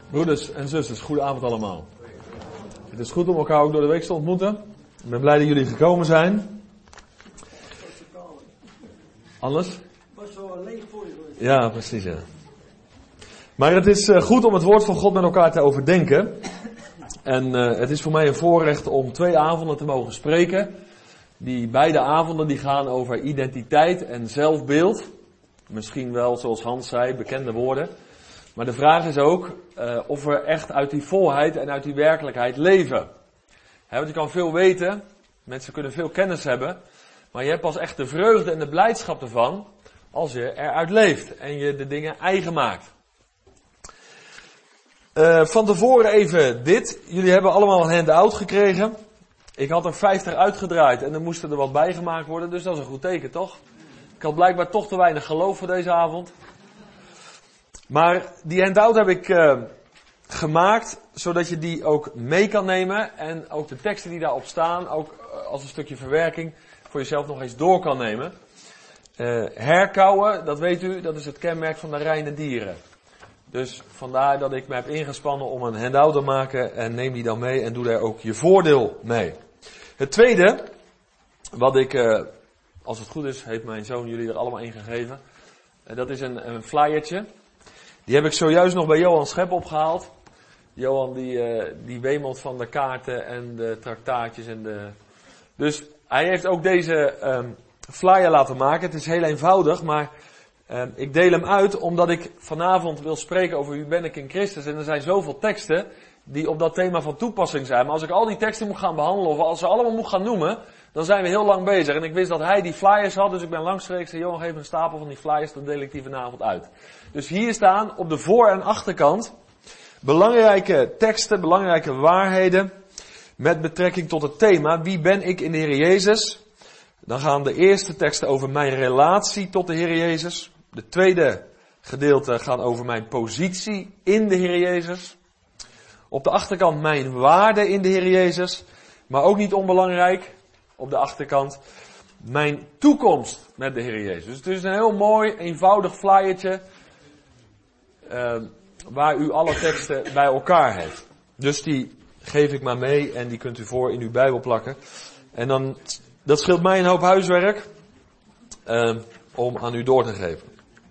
Broeders en zusters, goedenavond allemaal. Het is goed om elkaar ook door de week te ontmoeten. Ik ben blij dat jullie gekomen zijn. Alles? Ja, precies, ja. Maar het is goed om het woord van God met elkaar te overdenken. En het is voor mij een voorrecht om 2 avonden te mogen spreken. Die beide avonden die gaan over identiteit en zelfbeeld. Misschien wel, zoals Hans zei, bekende woorden. Maar de vraag is ook of we echt uit die volheid en uit die werkelijkheid leven. Want je kan veel weten, mensen kunnen veel kennis hebben, maar je hebt pas echt de vreugde en de blijdschap ervan als je eruit leeft en je de dingen eigen maakt. Van tevoren even dit. Jullie hebben allemaal een handout gekregen. Ik had er 50 uitgedraaid en er moesten er wat bijgemaakt worden, dus dat is een goed teken, toch? Ik had blijkbaar toch te weinig geloof voor deze avond. Maar die handout heb ik gemaakt, zodat je die ook mee kan nemen. En ook de teksten die daarop staan, ook als een stukje verwerking, voor jezelf nog eens door kan nemen. Herkauwen, dat weet u, dat is het kenmerk van de reine dieren. Dus vandaar dat ik me heb ingespannen om een handout te maken. En neem die dan mee en doe daar ook je voordeel mee. Het tweede, wat ik, als het goed is, heeft mijn zoon jullie er allemaal in gegeven. Dat is een flyertje. Die heb ik zojuist nog bij Johan Schep opgehaald. Johan die wemelt van de kaarten en de traktaatjes Dus hij heeft ook deze flyer laten maken. Het is heel eenvoudig, maar ik deel hem uit omdat ik vanavond wil spreken over wie ben ik in Christus. En er zijn zoveel teksten die op dat thema van toepassing zijn. Maar als ik al die teksten moet gaan behandelen of als ze allemaal moet gaan noemen, dan zijn we heel lang bezig. En ik wist dat hij die flyers had, dus ik ben langsgereden. Ik zei, Johan, geef me een stapel van die flyers, dan deel ik die vanavond uit. Dus hier staan op de voor- en achterkant belangrijke teksten, belangrijke waarheden met betrekking tot het thema, wie ben ik in de Heer Jezus? Dan gaan de eerste teksten over mijn relatie tot de Heer Jezus. De tweede gedeelte gaat over mijn positie in de Heer Jezus. Op de achterkant mijn waarde in de Heer Jezus. Maar ook niet onbelangrijk, op de achterkant mijn toekomst met de Heer Jezus. Dus het is een heel mooi, eenvoudig flyertje waar u alle teksten bij elkaar heeft. Dus die geef ik maar mee en die kunt u voor in uw Bijbel plakken. En dan, dat scheelt mij een hoop huiswerk om aan u door te geven.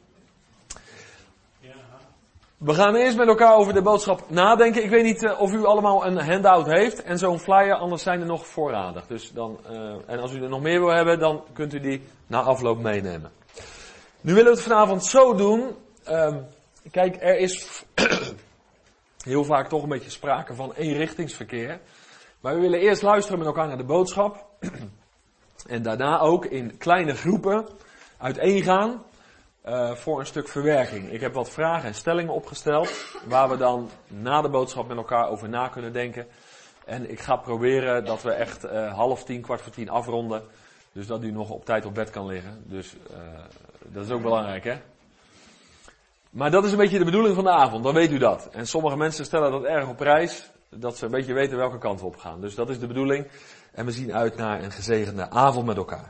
We gaan eerst met elkaar over de boodschap nadenken. Ik weet niet of u allemaal een handout heeft en zo'n flyer, anders zijn er nog voorradig. Dus dan, en als u er nog meer wil hebben, dan kunt u die na afloop meenemen. Nu willen we het vanavond zo doen. Kijk, er is heel vaak toch een beetje sprake van eenrichtingsverkeer. Maar we willen eerst luisteren met elkaar naar de boodschap. En daarna ook in kleine groepen uiteengaan voor een stuk verwerking. Ik heb wat vragen en stellingen opgesteld, waar we dan na de boodschap met elkaar over na kunnen denken. En ik ga proberen dat we echt 9:30, 9:45 afronden. Dus dat u nog op tijd op bed kan liggen. Dus dat is ook belangrijk, hè? Maar dat is een beetje de bedoeling van de avond, dan weet u dat. En sommige mensen stellen dat erg op prijs, dat ze een beetje weten welke kant we op gaan. Dus dat is de bedoeling. En we zien uit naar een gezegende avond met elkaar.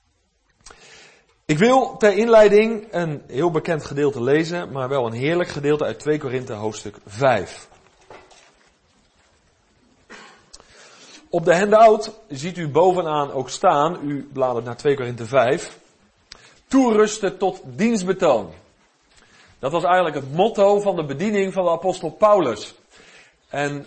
Ik wil ter inleiding een heel bekend gedeelte lezen, maar wel een heerlijk gedeelte uit 2 Korinthe hoofdstuk 5. Op de handout ziet u bovenaan ook staan, u bladert naar 2 Korinthe 5, toerusten tot dienstbetoon. Dat was eigenlijk het motto van de bediening van de apostel Paulus. En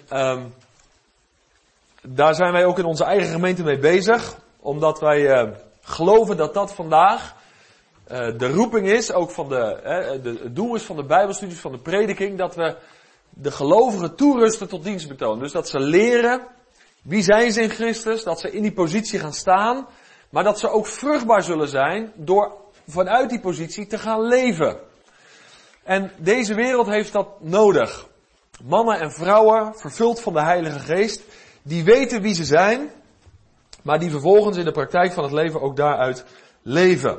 daar zijn wij ook in onze eigen gemeente mee bezig. Omdat wij geloven dat dat vandaag de roeping is. Ook van het doel is van de Bijbelstudies, van de prediking. Dat we de gelovigen toerusten tot dienstbetoon. Dus dat ze leren wie zijn ze in Christus. Dat ze in die positie gaan staan. Maar dat ze ook vruchtbaar zullen zijn door vanuit die positie te gaan leven. En deze wereld heeft dat nodig. Mannen en vrouwen, vervuld van de Heilige Geest, die weten wie ze zijn, maar die vervolgens in de praktijk van het leven ook daaruit leven.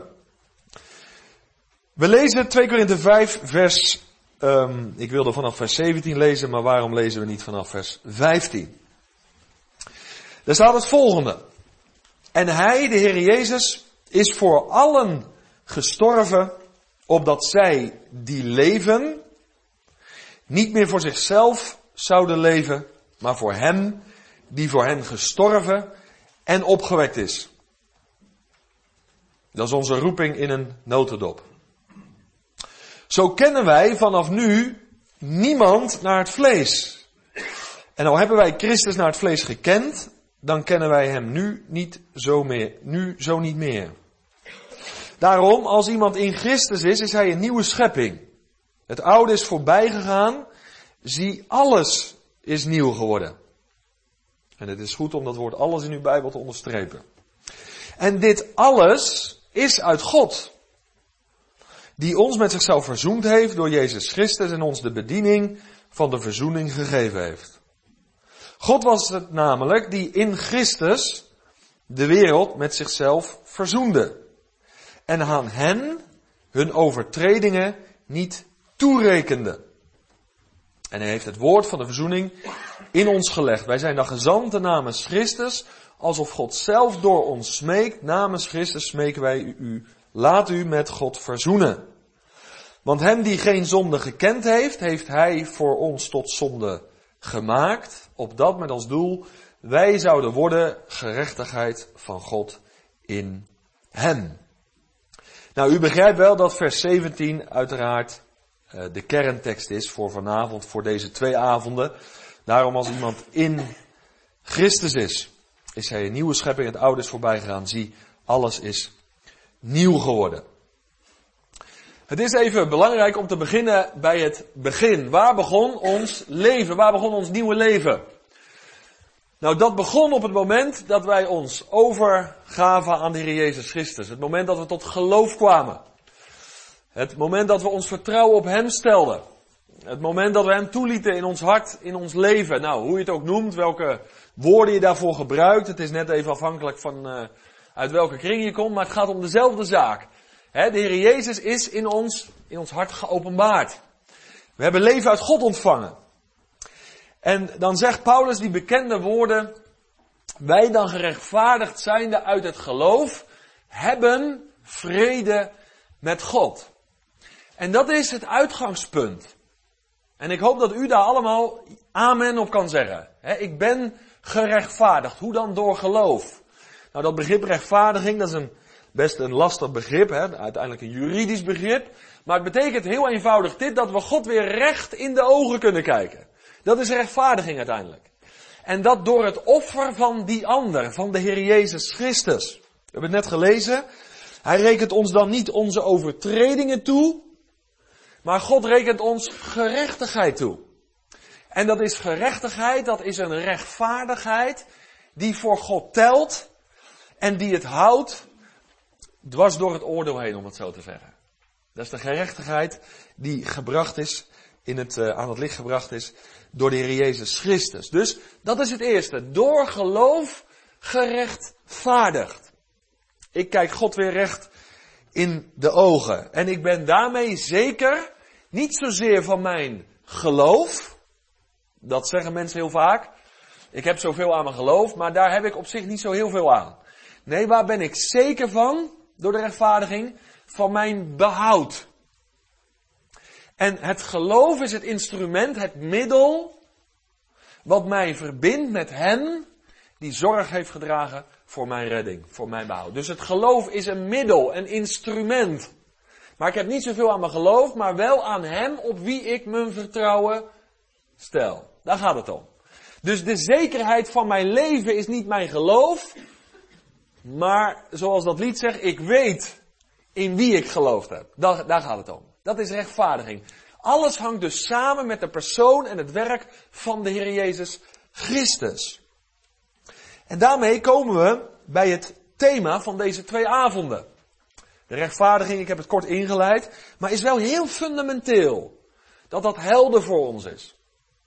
We lezen 2 Korinthe 5 vers, ik wilde vanaf vers 17 lezen, maar waarom lezen we niet vanaf vers 15? Daar staat het volgende. En hij, de Heer Jezus, is voor allen gestorven, opdat zij die leven niet meer voor zichzelf zouden leven, maar voor hem die voor hen gestorven en opgewekt is. Dat is onze roeping in een notendop. Zo kennen wij vanaf nu niemand naar het vlees. En al hebben wij Christus naar het vlees gekend, dan kennen wij hem nu zo niet meer. Daarom, als iemand in Christus is hij een nieuwe schepping. Het oude is voorbij gegaan, zie, alles is nieuw geworden. En het is goed om dat woord alles in uw Bijbel te onderstrepen. En dit alles is uit God, die ons met zichzelf verzoend heeft door Jezus Christus en ons de bediening van de verzoening gegeven heeft. God was het namelijk die in Christus de wereld met zichzelf verzoende. En aan hen hun overtredingen niet toerekende. En hij heeft het woord van de verzoening in ons gelegd. Wij zijn dan gezanten namens Christus, alsof God zelf door ons smeekt. Namens Christus smeken wij u, laat u met God verzoenen. Want hem die geen zonde gekend heeft, heeft hij voor ons tot zonde gemaakt. Opdat met als doel wij zouden worden gerechtigheid van God in hem. Nou, u begrijpt wel dat vers 17 uiteraard de kerntekst is voor vanavond, voor deze 2 avonden. Daarom als iemand in Christus is hij een nieuwe schepping, het oude is voorbij gegaan. Zie, alles is nieuw geworden. Het is even belangrijk om te beginnen bij het begin. Waar begon ons leven? Waar begon ons nieuwe leven? Nou, dat begon op het moment dat wij ons overgaven aan de Heer Jezus Christus. Het moment dat we tot geloof kwamen. Het moment dat we ons vertrouwen op Hem stelden. Het moment dat we Hem toelieten in ons hart, in ons leven. Nou, hoe je het ook noemt, welke woorden je daarvoor gebruikt. Het is net even afhankelijk van uit welke kring je komt, maar het gaat om dezelfde zaak. De Heer Jezus is in ons hart geopenbaard. We hebben leven uit God ontvangen. En dan zegt Paulus die bekende woorden, wij dan gerechtvaardigd zijnde uit het geloof, hebben vrede met God. En dat is het uitgangspunt. En ik hoop dat u daar allemaal amen op kan zeggen. Ik ben gerechtvaardigd. Hoe dan? Door geloof. Nou, dat begrip rechtvaardiging, dat is best een lastig begrip. Uiteindelijk een juridisch begrip. Maar het betekent heel eenvoudig dit, dat we God weer recht in de ogen kunnen kijken. Dat is rechtvaardiging uiteindelijk. En dat door het offer van die ander, van de Heer Jezus Christus. We hebben het net gelezen. Hij rekent ons dan niet onze overtredingen toe, maar God rekent ons gerechtigheid toe. En dat is gerechtigheid, dat is een rechtvaardigheid die voor God telt en die het houdt dwars door het oordeel heen, om het zo te zeggen. Dat is de gerechtigheid die gebracht is, aan het licht gebracht is door de Heer Jezus Christus. Dus dat is het eerste. Door geloof gerechtvaardigd. Ik kijk God weer recht in de ogen. En ik ben daarmee zeker niet zozeer van mijn geloof. Dat zeggen mensen heel vaak. Ik heb zoveel aan mijn geloof, maar daar heb ik op zich niet zo heel veel aan. Nee, waar ben ik zeker van, door de rechtvaardiging? Van mijn behoud. En het geloof is het instrument, het middel, wat mij verbindt met Hem die zorg heeft gedragen voor mijn redding, voor mijn behoud. Dus het geloof is een middel, een instrument. Maar ik heb niet zoveel aan mijn geloof, maar wel aan Hem op wie ik mijn vertrouwen stel. Daar gaat het om. Dus de zekerheid van mijn leven is niet mijn geloof, maar zoals dat lied zegt, ik weet in wie ik geloofd heb. Daar gaat het om. Dat is rechtvaardiging. Alles hangt dus samen met de persoon en het werk van de Heer Jezus Christus. En daarmee komen we bij het thema van deze 2 avonden. De rechtvaardiging, ik heb het kort ingeleid, maar is wel heel fundamenteel. Dat helder voor ons is.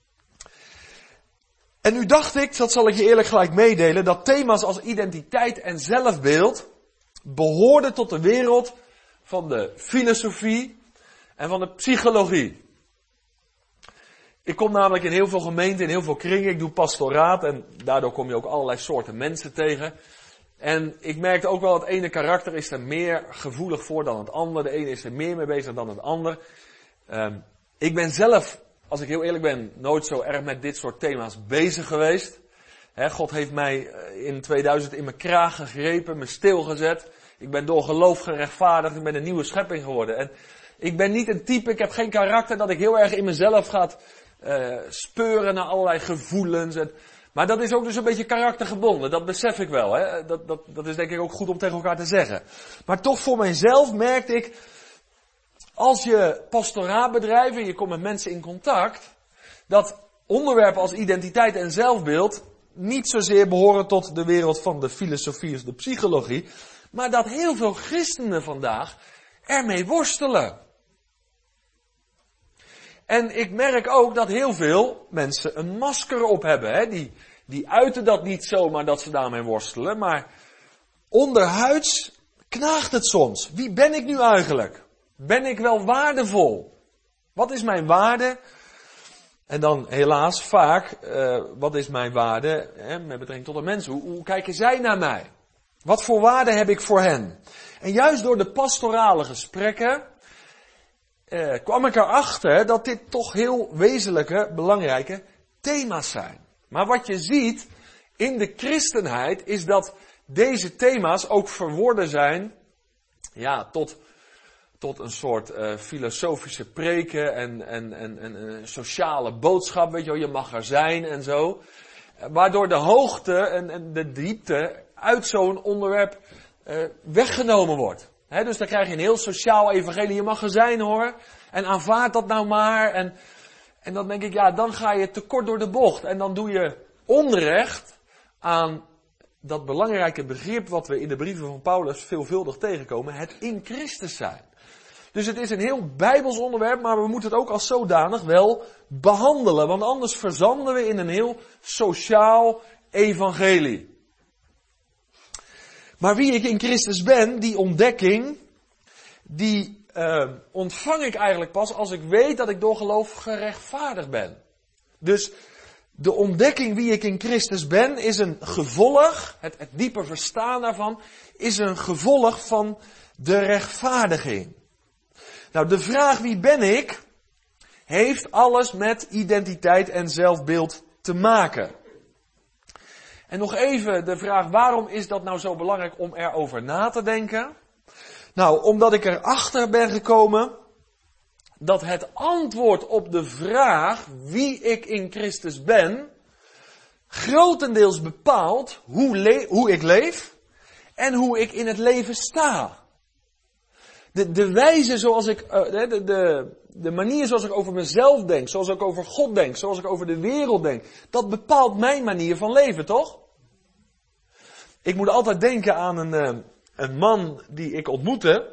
En nu dacht ik, dat zal ik je eerlijk gelijk meedelen, dat thema's als identiteit en zelfbeeld behoorden tot de wereld van de filosofie en van de psychologie. Ik kom namelijk in heel veel gemeenten, in heel veel kringen, ik doe pastoraat en daardoor kom je ook allerlei soorten mensen tegen. En ik merkte ook wel, het ene karakter is er meer gevoelig voor dan het andere. De ene is er meer mee bezig dan het ander. Ik ben zelf als ik heel eerlijk ben, nooit zo erg met dit soort thema's bezig geweest. God heeft mij in 2000 in mijn kraag gegrepen, me stilgezet. Ik ben door geloof gerechtvaardigd, ik ben een nieuwe schepping geworden. En ik ben niet een type, ik heb geen karakter dat ik heel erg in mezelf ga speuren naar allerlei gevoelens. Maar dat is ook dus een beetje karaktergebonden, dat besef ik wel. Hè? Dat is denk ik ook goed om tegen elkaar te zeggen. Maar toch voor mijzelf merkte ik, als je pastoraat bedrijft en je komt met mensen in contact, dat onderwerpen als identiteit en zelfbeeld niet zozeer behoren tot de wereld van de filosofie of de psychologie, maar dat heel veel christenen vandaag ermee worstelen. En ik merk ook dat heel veel mensen een masker op hebben. Hè? Die uiten dat niet zomaar dat ze daarmee worstelen, maar onderhuids knaagt het soms. Wie ben ik nu eigenlijk? Ben ik wel waardevol? Wat is mijn waarde? En dan helaas vaak, wat is mijn waarde met betrekking tot de mensen? Hoe kijken zij naar mij? Wat voor waarde heb ik voor hen? En juist door de pastorale gesprekken kwam ik erachter dat dit toch heel wezenlijke, belangrijke thema's zijn. Maar wat je ziet in de christenheid is dat deze thema's ook verworden zijn tot een soort filosofische preken en sociale boodschap, weet je wel, je mag er zijn en zo. Waardoor de hoogte en de diepte uit zo'n onderwerp weggenomen wordt. Dus dan krijg je een heel sociaal evangelie, je mag er zijn hoor, en aanvaard dat nou maar. En dan denk ik, dan ga je te kort door de bocht. En dan doe je onrecht aan dat belangrijke begrip wat we in de brieven van Paulus veelvuldig tegenkomen, het in Christus zijn. Dus het is een heel bijbels onderwerp, maar we moeten het ook als zodanig wel behandelen. Want anders verzanden we in een heel sociaal evangelie. Maar wie ik in Christus ben, die ontdekking, die ontvang ik eigenlijk pas als ik weet dat ik door geloof gerechtvaardigd ben. Dus de ontdekking wie ik in Christus ben is een gevolg, het diepe verstaan daarvan, is een gevolg van de rechtvaardiging. Nou, de vraag wie ben ik, heeft alles met identiteit en zelfbeeld te maken. En nog even de vraag, waarom is dat nou zo belangrijk om erover na te denken? Nou, omdat ik erachter ben gekomen dat het antwoord op de vraag wie ik in Christus ben, grotendeels bepaalt hoe ik leef en hoe ik in het leven sta. De wijze zoals ik, de manier zoals ik over mezelf denk, zoals ik over God denk, zoals ik over de wereld denk, dat bepaalt mijn manier van leven, toch? Ik moet altijd denken aan een man die ik ontmoette.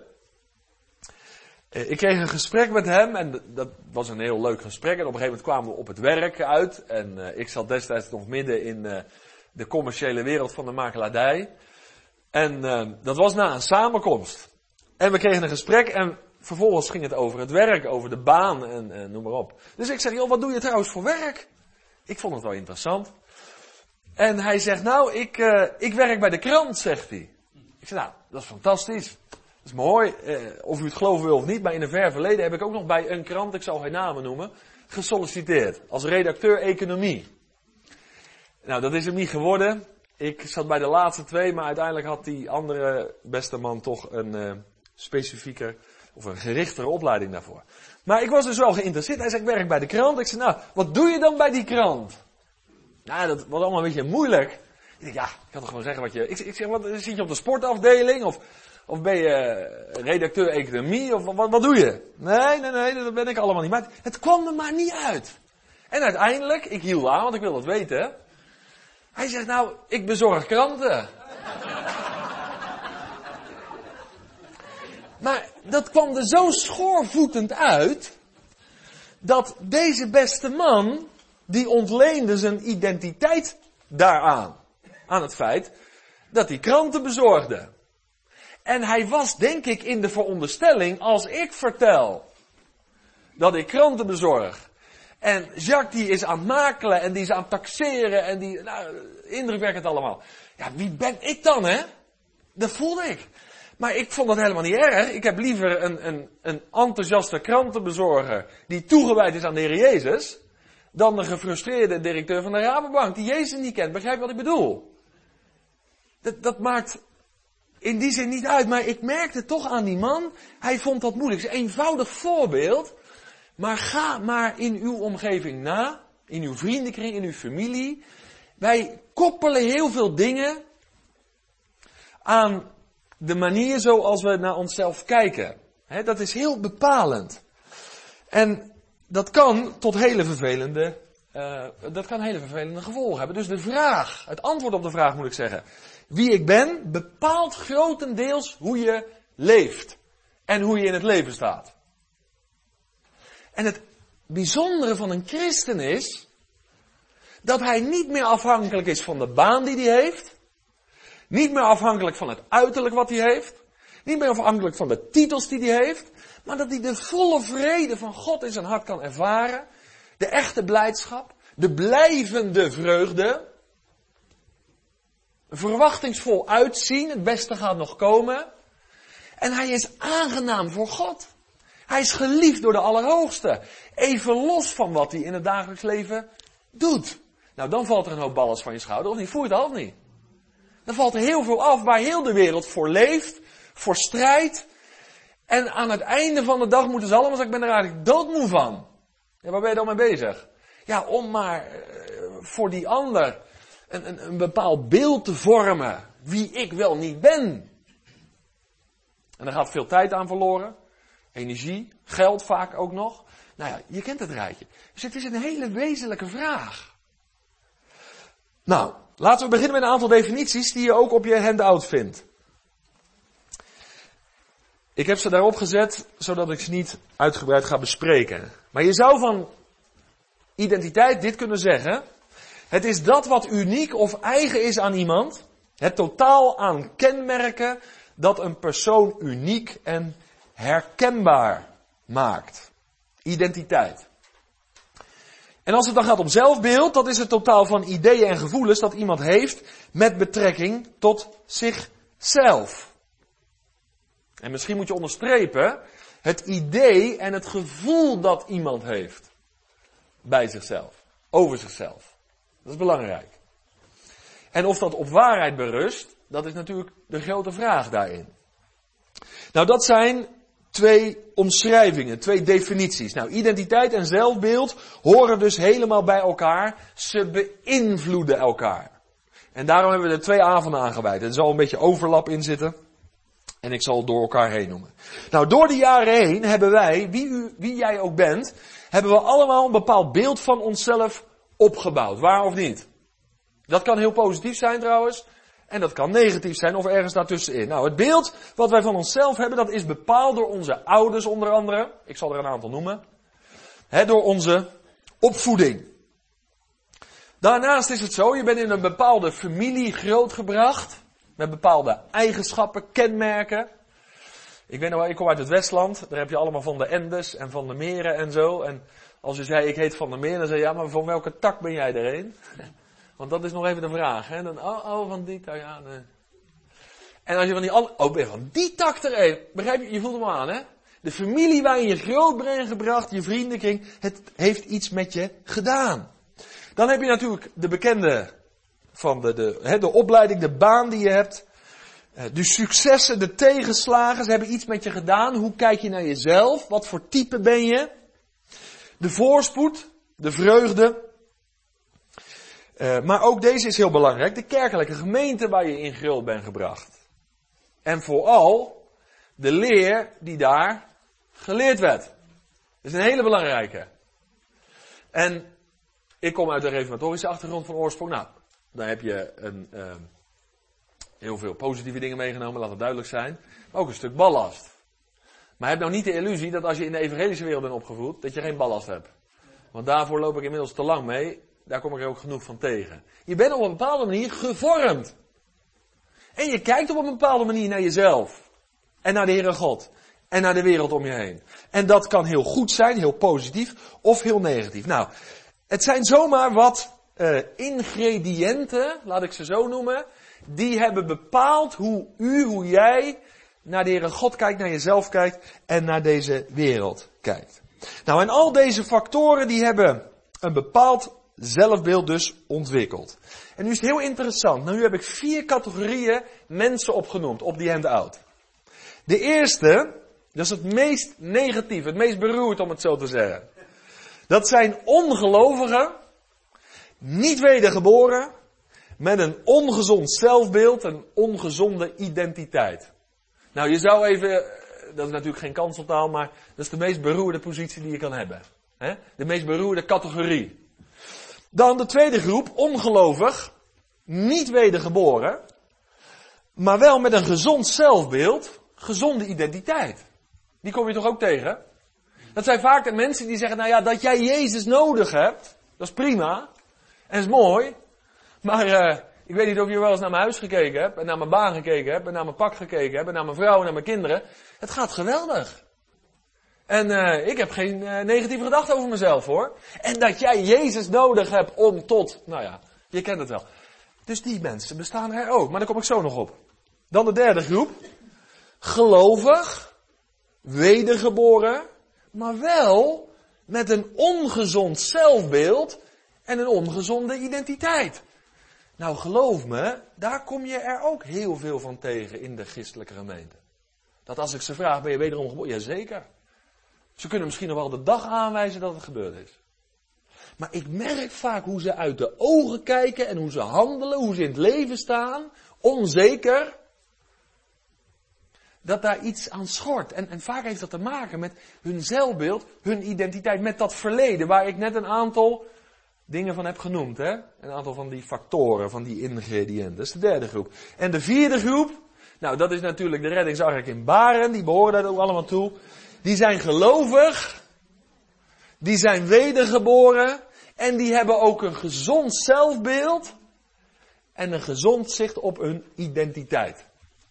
Ik kreeg een gesprek met hem en dat was een heel leuk gesprek. En op een gegeven moment kwamen we op het werk uit. En ik zat destijds nog midden in de commerciële wereld van de makelaardij. En dat was na een samenkomst. En we kregen een gesprek en vervolgens ging het over het werk, over de baan en noem maar op. Dus ik zeg, joh, wat doe je trouwens voor werk? Ik vond het wel interessant. En hij zegt, nou, ik werk bij de krant, zegt hij. Ik zeg, nou, dat is fantastisch. Dat is mooi, of u het geloven wil of niet, maar in een ver verleden heb ik ook nog bij een krant, ik zal geen namen noemen, gesolliciteerd. Als redacteur economie. Nou, dat is hem niet geworden. Ik zat bij de laatste 2, maar uiteindelijk had die andere beste man toch een specifieker of een gerichtere opleiding daarvoor. Maar ik was dus wel geïnteresseerd. Hij zei, ik werk bij de krant. Ik zei, nou, wat doe je dan bij die krant? Nou, dat was allemaal een beetje moeilijk. Ik denk, ja, ik kan toch gewoon zeggen wat je... Ik zeg, wat, zit je op de sportafdeling? Of ben je redacteur economie? Of wat doe je? Nee, dat ben ik allemaal niet. Maar het kwam er maar niet uit. En uiteindelijk, ik hield aan, want ik wil het weten. Hij zegt, nou, ik bezorg kranten. Maar dat kwam er zo schoorvoetend uit, dat deze beste man, die ontleende zijn identiteit daaraan. Aan het feit dat hij kranten bezorgde. En hij was, denk ik, in de veronderstelling, als ik vertel dat ik kranten bezorg. En Jacques die is aan het makelen en die is aan het taxeren en die, indrukwekkend allemaal. Ja, wie ben ik dan, hè? Dat voelde ik. Maar ik vond dat helemaal niet erg. Ik heb liever een enthousiaste krantenbezorger die toegewijd is aan de Heer Jezus, dan een gefrustreerde directeur van de Rabobank die Jezus niet kent. Begrijp je wat ik bedoel? Dat maakt in die zin niet uit, maar ik merkte toch aan die man, hij vond dat moeilijk. Het is een eenvoudig voorbeeld, maar ga maar in uw omgeving na, in uw vriendenkring, in uw familie. Wij koppelen heel veel dingen aan de manier zoals we naar onszelf kijken. Dat is heel bepalend. En dat kan tot hele vervelende gevolgen hebben. Dus de vraag, het antwoord op de vraag moet ik zeggen. Wie ik ben, bepaalt grotendeels hoe je leeft. En hoe je in het leven staat. En het bijzondere van een christen is dat hij niet meer afhankelijk is van de baan die hij heeft. Niet meer afhankelijk van het uiterlijk wat hij heeft. Niet meer afhankelijk van de titels die hij heeft. Maar dat hij de volle vrede van God in zijn hart kan ervaren. De echte blijdschap. De blijvende vreugde. Verwachtingsvol uitzien. Het beste gaat nog komen. En hij is aangenaam voor God. Hij is geliefd door de Allerhoogste. Even los van wat hij in het dagelijks leven doet. Nou, dan valt er een hoop ballast van je schouder. Of niet? Voel je het al of niet? Dan valt er heel veel af waar heel de wereld voor leeft. Voor strijdt. En aan het einde van de dag moeten ze allemaal zeggen, ik ben er eigenlijk doodmoe van. Ja, waar ben je dan mee bezig? Ja, om maar voor die ander een bepaald beeld te vormen. Wie ik wel niet ben. En daar gaat veel tijd aan verloren. Energie, geld vaak ook nog. Nou ja, je kent het rijtje. Dus het is een hele wezenlijke vraag. Nou, laten we beginnen met een aantal definities die je ook op je handout vindt. Ik heb ze daarop gezet, zodat ik ze niet uitgebreid ga bespreken. Maar je zou van identiteit dit kunnen zeggen. Het is dat wat uniek of eigen is aan iemand. Het totaal aan kenmerken dat een persoon uniek en herkenbaar maakt. Identiteit. En als het dan gaat om zelfbeeld, dat is het totaal van ideeën en gevoelens dat iemand heeft met betrekking tot zichzelf. En misschien moet je onderstrepen het idee en het gevoel dat iemand heeft bij zichzelf, over zichzelf. Dat is belangrijk. En of dat op waarheid berust, dat is natuurlijk de grote vraag daarin. Nou, dat zijn twee omschrijvingen, twee definities. Nou, identiteit en zelfbeeld horen dus helemaal bij elkaar. Ze beïnvloeden elkaar. En daarom hebben we er 2 avonden aan gewijd. Er zal een beetje overlap in zitten. En ik zal het door elkaar heen noemen. Nou, door de jaren heen hebben wij, wie jij ook bent, hebben we allemaal een bepaald beeld van onszelf opgebouwd. Waar of niet? Dat kan heel positief zijn trouwens. En dat kan negatief zijn of ergens daartussenin. Nou, het beeld wat wij van onszelf hebben, dat is bepaald door onze ouders onder andere. Ik zal er een aantal noemen. Door onze opvoeding. Daarnaast is het zo, je bent in een bepaalde familie grootgebracht. Met bepaalde eigenschappen, kenmerken. Ik weet nog wel, ik kom uit het Westland. Daar heb je allemaal Van de Endes en Van de Meren en zo. En als je zei, ik heet Van der Meer, dan zei je, ja, maar van welke tak ben jij er een? Want dat is nog even de vraag. Hè? Dan, van die tak, ja. Nee. En als je van die andere, ben je van die tak er een? Begrijp je? Je voelt hem aan, hè? De familie waarin je groot bent gebracht, je vriendenkring, het heeft iets met je gedaan. Dan heb je natuurlijk de bekende van de opleiding, de baan die je hebt. De successen, de tegenslagen, ze hebben iets met je gedaan. Hoe kijk je naar jezelf? Wat voor type ben je? De voorspoed, de vreugde. Maar ook deze is heel belangrijk. De kerkelijke gemeente waar je in groot bent gebracht. En vooral de leer die daar geleerd werd. Dat is een hele belangrijke. En ik kom uit een reformatorische achtergrond van oorsprong. Nou, daar heb je heel veel positieve dingen meegenomen, laat het duidelijk zijn. Maar ook een stuk ballast. Maar heb nou niet de illusie dat als je in de evangelische wereld bent opgevoed, dat je geen ballast hebt. Want daarvoor loop ik inmiddels te lang mee. Daar kom ik er ook genoeg van tegen. Je bent op een bepaalde manier gevormd. En je kijkt op een bepaalde manier naar jezelf. En naar de Heere God. En naar de wereld om je heen. En dat kan heel goed zijn, heel positief, of heel negatief. Nou, het zijn zomaar wat ingrediënten, laat ik ze zo noemen, die hebben bepaald hoe jij naar de Heere God kijkt, naar jezelf kijkt en naar deze wereld kijkt. Nou, en al deze factoren die hebben een bepaald zelfbeeld dus ontwikkeld. En nu is het heel interessant. Nu heb ik 4 categorieën mensen opgenoemd op die handout. De eerste, dat is het meest negatief, het meest beroerd om het zo te zeggen. Dat zijn ongelovigen, niet wedergeboren, met een ongezond zelfbeeld, een ongezonde identiteit. Nou, je zou even, dat is natuurlijk geen kanseltaal, maar dat is de meest beroerde positie die je kan hebben. De meest beroerde categorie. Dan de tweede groep, ongelovig, niet wedergeboren, maar wel met een gezond zelfbeeld, gezonde identiteit. Die kom je toch ook tegen? Dat zijn vaak de mensen die zeggen, nou ja, dat jij Jezus nodig hebt, dat is prima, en is mooi, maar ik weet niet of je wel eens naar mijn huis gekeken hebt, en naar mijn baan gekeken hebt, en naar mijn pak gekeken hebt, en naar mijn vrouw en naar mijn kinderen. Het gaat geweldig. En ik heb geen negatieve gedachten over mezelf hoor. En dat jij Jezus nodig hebt om tot, nou ja, je kent het wel. Dus die mensen bestaan er ook, maar daar kom ik zo nog op. Dan de derde groep. Gelovig, wedergeboren, maar wel met een ongezond zelfbeeld en een ongezonde identiteit. Nou geloof me, daar kom je er ook heel veel van tegen in de christelijke gemeente. Dat als ik ze vraag, ben je wederom geboren? Jazeker. Ze kunnen misschien nog wel de dag aanwijzen dat het gebeurd is. Maar ik merk vaak hoe ze uit de ogen kijken en hoe ze handelen, hoe ze in het leven staan, onzeker, dat daar iets aan schort. En vaak heeft dat te maken met hun zelfbeeld, hun identiteit, met dat verleden, waar ik net een aantal dingen van heb genoemd. Hè? Een aantal van die factoren, van die ingrediënten. Dat is de derde groep. En de vierde groep, nou dat is natuurlijk de reddingsark in Baren, die behoren daar ook allemaal toe. Die zijn gelovig, die zijn wedergeboren en die hebben ook een gezond zelfbeeld en een gezond zicht op hun identiteit.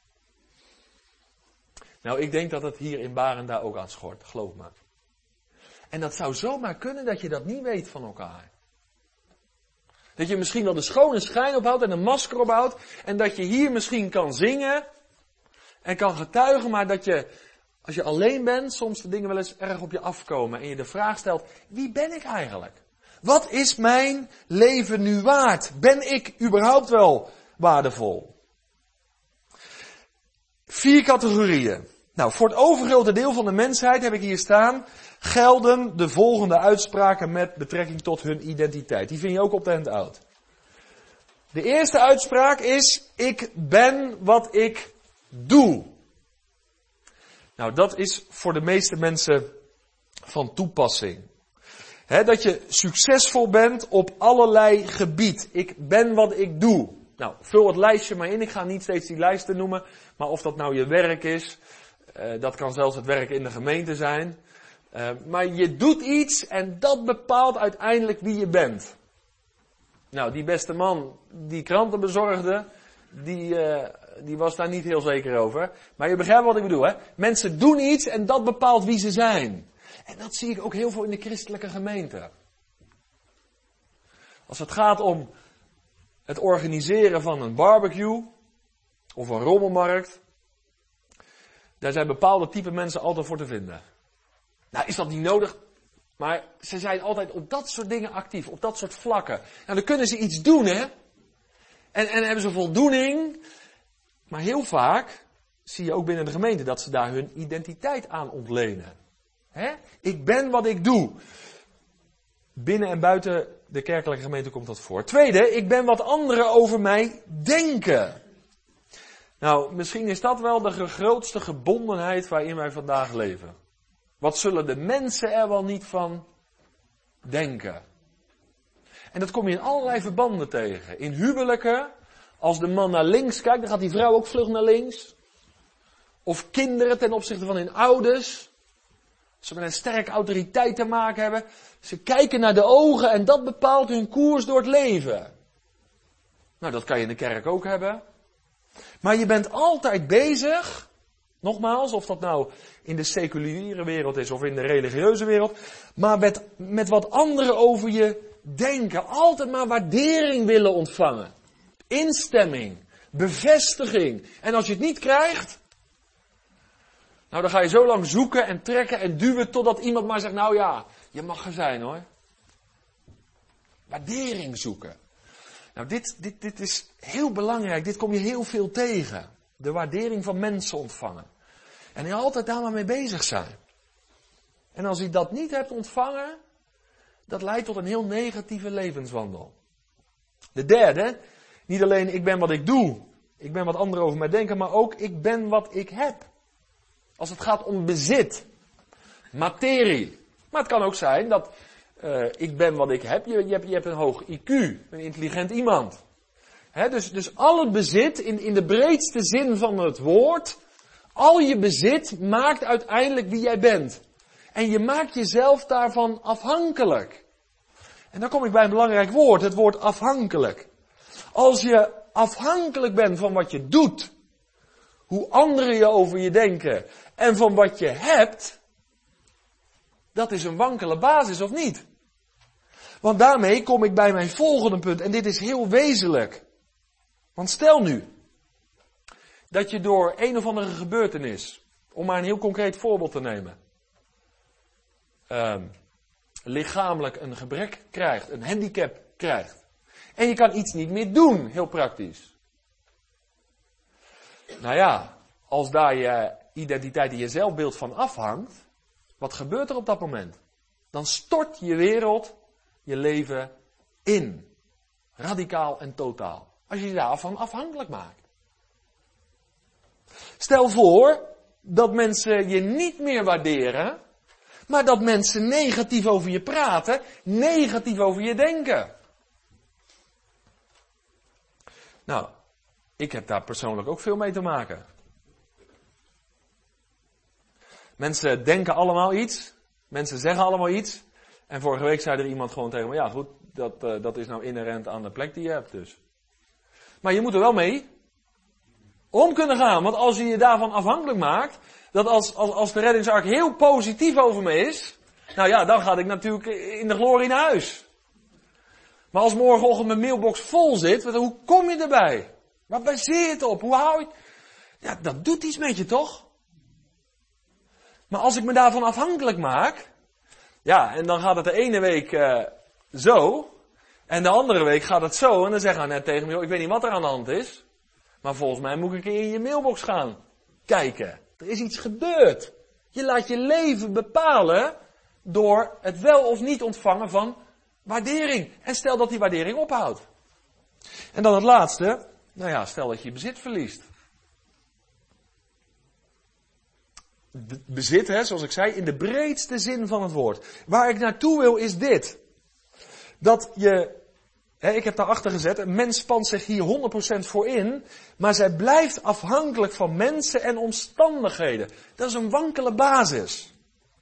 Nou, ik denk dat het hier in Baren daar ook aan schort, geloof me. En dat zou zomaar kunnen dat je dat niet weet van elkaar. Dat je misschien wel de schone schijn ophoudt en een masker ophoudt en dat je hier misschien kan zingen en kan getuigen, maar dat je, als je alleen bent, soms de dingen wel eens erg op je afkomen en je de vraag stelt, wie ben ik eigenlijk? Wat is mijn leven nu waard? Ben ik überhaupt wel waardevol? 4 categorieën. Nou, voor het overgrote deel van de mensheid heb ik hier staan, gelden de volgende uitspraken met betrekking tot hun identiteit. Die vind je ook op de handout. De eerste uitspraak is, ik ben wat ik doe. Nou, dat is voor de meeste mensen van toepassing. Dat je succesvol bent op allerlei gebied. Ik ben wat ik doe. Nou, vul het lijstje maar in. Ik ga niet steeds die lijsten noemen. Maar of dat nou je werk is, dat kan zelfs het werk in de gemeente zijn. Maar je doet iets en dat bepaalt uiteindelijk wie je bent. Nou, die beste man die kranten bezorgde, die was daar niet heel zeker over. Maar je begrijpt wat ik bedoel, hè? Mensen doen iets en dat bepaalt wie ze zijn. En dat zie ik ook heel veel in de christelijke gemeente. Als het gaat om het organiseren van een barbecue of een rommelmarkt, daar zijn bepaalde type mensen altijd voor te vinden. Nou, is dat niet nodig? Maar ze zijn altijd op dat soort dingen actief, op dat soort vlakken. Nou, dan kunnen ze iets doen, hè? En hebben ze voldoening. Maar heel vaak zie je ook binnen de gemeente dat ze daar hun identiteit aan ontlenen. Hè? Ik ben wat ik doe. Binnen en buiten de kerkelijke gemeente komt dat voor. Tweede, ik ben wat anderen over mij denken. Nou, misschien is dat wel de grootste gebondenheid waarin wij vandaag leven. Wat zullen de mensen er wel niet van denken? En dat kom je in allerlei verbanden tegen. In huwelijken, als de man naar links kijkt, dan gaat die vrouw ook vlug naar links. Of kinderen ten opzichte van hun ouders. Ze met een sterke autoriteit te maken hebben. Ze kijken naar de ogen en dat bepaalt hun koers door het leven. Nou, dat kan je in de kerk ook hebben. Maar je bent altijd bezig, nogmaals, of dat nou in de seculiere wereld is of in de religieuze wereld, maar met wat anderen over je denken. Altijd maar waardering willen ontvangen. Instemming, bevestiging. En als je het niet krijgt, Nou, dan ga je zo lang zoeken en trekken en duwen totdat iemand maar zegt, nou ja, je mag er zijn hoor. Waardering zoeken. Nou, dit is heel belangrijk. Dit kom je heel veel tegen. De waardering van mensen ontvangen. En je altijd daar maar mee bezig zijn. En als je dat niet hebt ontvangen, dat leidt tot een heel negatieve levenswandel. De derde, niet alleen ik ben wat ik doe, ik ben wat anderen over mij denken, maar ook ik ben wat ik heb. Als het gaat om bezit, materie. Maar het kan ook zijn dat ik ben wat ik heb. Je hebt een hoog IQ, een intelligent iemand. Dus al het bezit in de breedste zin van het woord, al je bezit maakt uiteindelijk wie jij bent. En je maakt jezelf daarvan afhankelijk. En dan kom ik bij een belangrijk woord, het woord afhankelijk. Als je afhankelijk bent van wat je doet, hoe anderen je over je denken en van wat je hebt, dat is een wankele basis of niet? Want daarmee kom ik bij mijn volgende punt en dit is heel wezenlijk. Want stel nu dat je door een of andere gebeurtenis, om maar een heel concreet voorbeeld te nemen, lichamelijk een gebrek krijgt, een handicap krijgt. En je kan iets niet meer doen, heel praktisch. Nou ja, als daar je identiteit en je zelfbeeld van afhangt, wat gebeurt er op dat moment? Dan stort je wereld, je leven in. Radicaal en totaal. Als je je daarvan afhankelijk maakt. Stel voor dat mensen je niet meer waarderen, maar dat mensen negatief over je praten, negatief over je denken. Nou, ik heb daar persoonlijk ook veel mee te maken. Mensen denken allemaal iets, mensen zeggen allemaal iets. En vorige week zei er iemand gewoon tegen me, ja goed, dat is nou inherent aan de plek die je hebt dus. Maar je moet er wel mee om kunnen gaan, want als je je daarvan afhankelijk maakt, dat als de reddingsark heel positief over me is, nou ja, dan ga ik natuurlijk in de glorie naar huis. Maar als morgenochtend mijn mailbox vol zit, hoe kom je erbij? Waar baseer je het op? Hoe hou je? Ja, dat doet iets met je toch? Maar als ik me daarvan afhankelijk maak, ja, en dan gaat het de ene week zo, en de andere week gaat het zo, en dan zeggen we net tegen me, ik weet niet wat er aan de hand is, maar volgens mij moet ik een keer in je mailbox gaan kijken. Er is iets gebeurd. Je laat je leven bepalen door het wel of niet ontvangen van waardering. En stel dat die waardering ophoudt. En dan het laatste, nou ja, stel dat je bezit verliest. Bezit, zoals ik zei, in de breedste zin van het woord. Waar ik naartoe wil is dit. Dat je, ik heb daarachter gezet, een mens spant zich hier 100% voor in, maar zij blijft afhankelijk van mensen en omstandigheden. Dat is een wankele basis.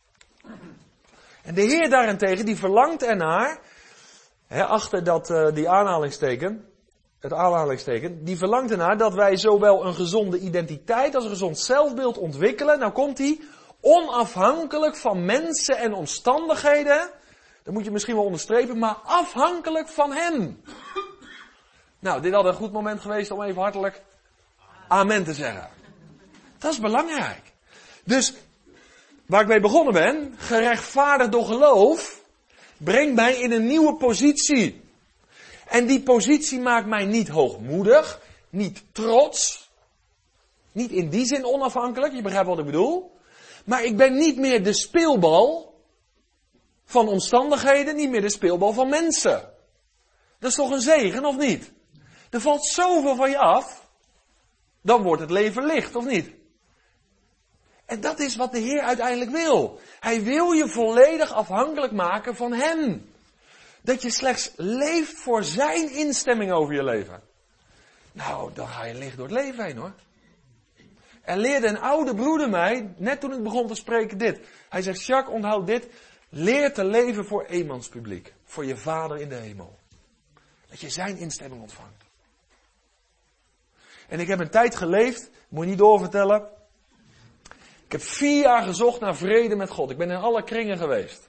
En de Heer daarentegen, die verlangt ernaar, achter die het aanhalingsteken, die verlangt ernaar dat wij zowel een gezonde identiteit als een gezond zelfbeeld ontwikkelen. Nou komt die onafhankelijk van mensen en omstandigheden. Dat moet je misschien wel onderstrepen, maar afhankelijk van Hem. Nou, dit had een goed moment geweest om even hartelijk amen te zeggen. Dat is belangrijk. Dus, waar ik mee begonnen ben, gerechtvaardigd door geloof, brengt mij in een nieuwe positie. En die positie maakt mij niet hoogmoedig, niet trots, niet in die zin onafhankelijk, je begrijpt wat ik bedoel. Maar ik ben niet meer de speelbal van omstandigheden, niet meer de speelbal van mensen. Dat is toch een zegen, of niet? Er valt zoveel van je af, dan wordt het leven licht, of niet? En dat is wat de Heer uiteindelijk wil. Hij wil je volledig afhankelijk maken van Hem. Dat je slechts leeft voor zijn instemming over je leven. Nou, dan ga je licht door het leven heen hoor. Er leerde een oude broeder mij, net toen ik begon te spreken, dit. Hij zegt, Jacques, onthoud dit. Leer te leven voor eenmanspubliek. Voor je Vader in de hemel. Dat je zijn instemming ontvangt. En ik heb een tijd geleefd, moet je niet doorvertellen. Ik heb 4 jaar gezocht naar vrede met God. Ik ben in alle kringen geweest.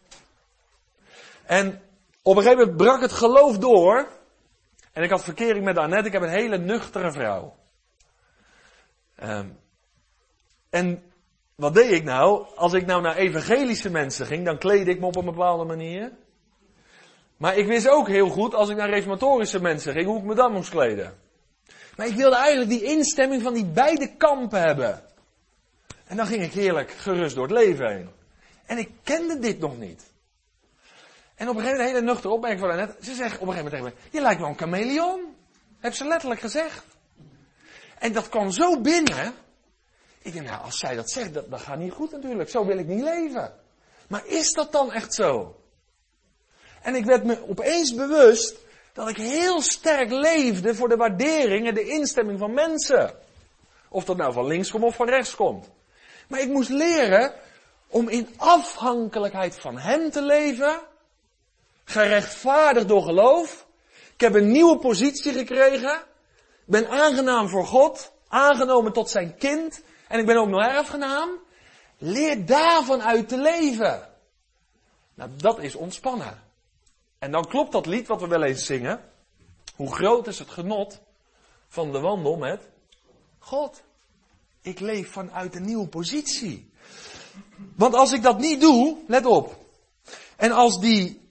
En op een gegeven moment brak het geloof door. En ik had verkering met Annette. Ik heb een hele nuchtere vrouw. En wat deed ik nou? Als ik nou naar evangelische mensen ging, dan kleedde ik me op een bepaalde manier. Maar ik wist ook heel goed, als ik naar reformatorische mensen ging, hoe ik me dan moest kleden. Maar ik wilde eigenlijk die instemming van die beide kampen hebben. En dan ging ik heerlijk gerust door het leven heen. En ik kende dit nog niet. En op een gegeven moment, een hele nuchtere opmerking van haar net. Ze zegt op een gegeven moment tegen me, je lijkt wel een chameleon. Heb ze letterlijk gezegd. En dat kwam zo binnen. Ik denk, nou, als zij dat zegt, dat gaat niet goed natuurlijk. Zo wil ik niet leven. Maar is dat dan echt zo? En ik werd me opeens bewust dat ik heel sterk leefde voor de waardering en de instemming van mensen. Of dat nou van links komt of van rechts komt. Maar ik moest leren om in afhankelijkheid van hem te leven. Gerechtvaardigd door geloof. Ik heb een nieuwe positie gekregen. Ik ben aangenaam voor God. Aangenomen tot zijn kind. En ik ben ook nog erfgenaam. Leer daarvan uit te leven. Nou, dat is ontspannen. En dan klopt dat lied wat we wel eens zingen. Hoe groot is het genot van de wandel met God. Ik leef vanuit een nieuwe positie. Want als ik dat niet doe, let op. En als die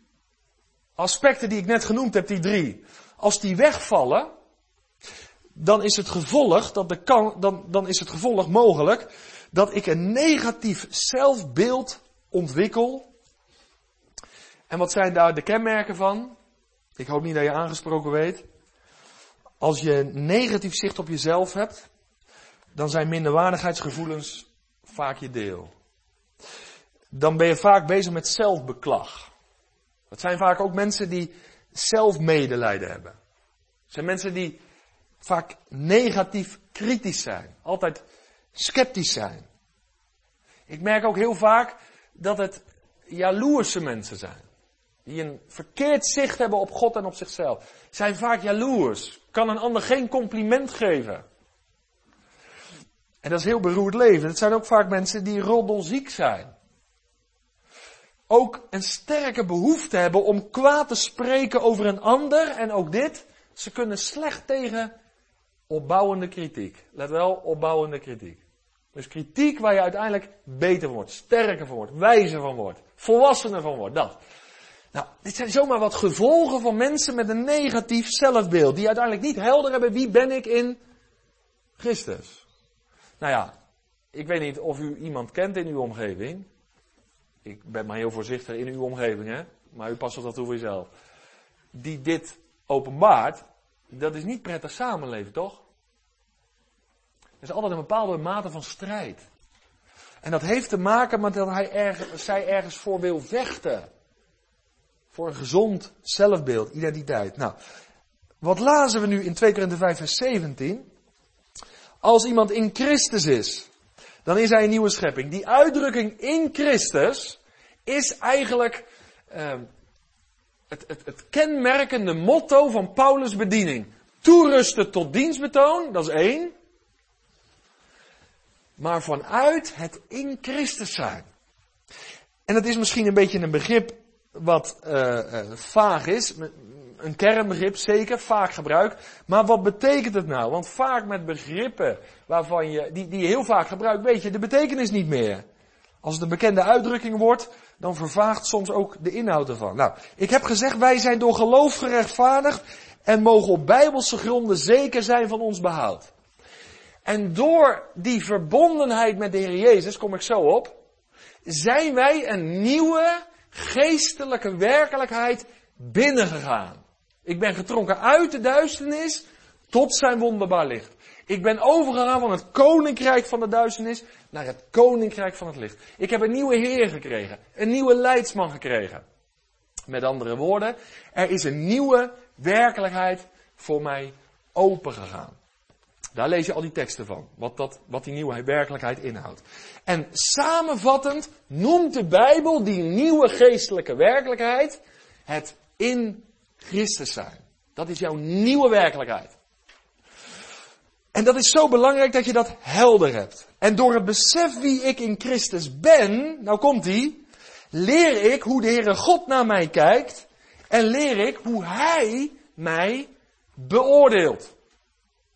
aspecten die ik net genoemd heb, die 3, als die wegvallen, dan is het gevolg, dan is het gevolg mogelijk dat ik een negatief zelfbeeld ontwikkel. En wat zijn daar de kenmerken van? Ik hoop niet dat je aangesproken weet. Als je negatief zicht op jezelf hebt, dan zijn minderwaardigheidsgevoelens vaak je deel. Dan ben je vaak bezig met zelfbeklag. Dat zijn vaak ook mensen die zelfmedelijden hebben. Het zijn mensen die vaak negatief kritisch zijn. Altijd sceptisch zijn. Ik merk ook heel vaak dat het jaloerse mensen zijn. Die een verkeerd zicht hebben op God en op zichzelf. Zijn vaak jaloers. Kan een ander geen compliment geven. En dat is heel beroerd leven. Het zijn ook vaak mensen die roddelziek zijn. Ook een sterke behoefte hebben om kwaad te spreken over een ander. En ook dit, ze kunnen slecht tegen opbouwende kritiek. Let wel, opbouwende kritiek. Dus kritiek waar je uiteindelijk beter van wordt, sterker van wordt, wijzer van wordt, volwassener van wordt, dat. Nou, dit zijn zomaar wat gevolgen van mensen met een negatief zelfbeeld. Die uiteindelijk niet helder hebben, wie ben ik in Christus. Nou ja, ik weet niet of u iemand kent in uw omgeving. Ik ben maar heel voorzichtig in uw omgeving, hè. Maar u past op dat toe voor jezelf. Die dit openbaart, dat is niet prettig samenleven, toch? Er is altijd een bepaalde mate van strijd. En dat heeft te maken met dat zij ergens voor wil vechten. Voor een gezond zelfbeeld, identiteit. Nou, wat lazen we nu in 2 Korinthe 5 vers 17? Als iemand in Christus is, dan is hij een nieuwe schepping. Die uitdrukking in Christus is eigenlijk het kenmerkende motto van Paulus' bediening. Toerusten tot dienstbetoon, dat is 1. Maar vanuit het in Christus zijn. En dat is misschien een beetje een begrip wat vaag is. Een kernbegrip, zeker, vaak gebruikt. Maar wat betekent het nou? Want vaak met begrippen waarvan die je heel vaak gebruikt, weet je de betekenis niet meer. Als het een bekende uitdrukking wordt, dan vervaagt soms ook de inhoud ervan. Nou, ik heb gezegd, wij zijn door geloof gerechtvaardigd en mogen op bijbelse gronden zeker zijn van ons behoud. En door die verbondenheid met de Heer Jezus, kom ik zo op, zijn wij een nieuwe geestelijke werkelijkheid binnengegaan. Ik ben getrokken uit de duisternis tot zijn wonderbaar licht. Ik ben overgegaan van het koninkrijk van de duisternis naar het koninkrijk van het licht. Ik heb een nieuwe Heer gekregen, een nieuwe leidsman gekregen. Met andere woorden, er is een nieuwe werkelijkheid voor mij opengegaan. Daar lees je al die teksten van, wat die nieuwe werkelijkheid inhoudt. En samenvattend noemt de Bijbel die nieuwe geestelijke werkelijkheid het in Christus zijn. Dat is jouw nieuwe werkelijkheid. En dat is zo belangrijk dat je dat helder hebt. En door het besef wie ik in Christus ben, nou komt ie, leer ik hoe de Heere God naar mij kijkt en leer ik hoe Hij mij beoordeelt.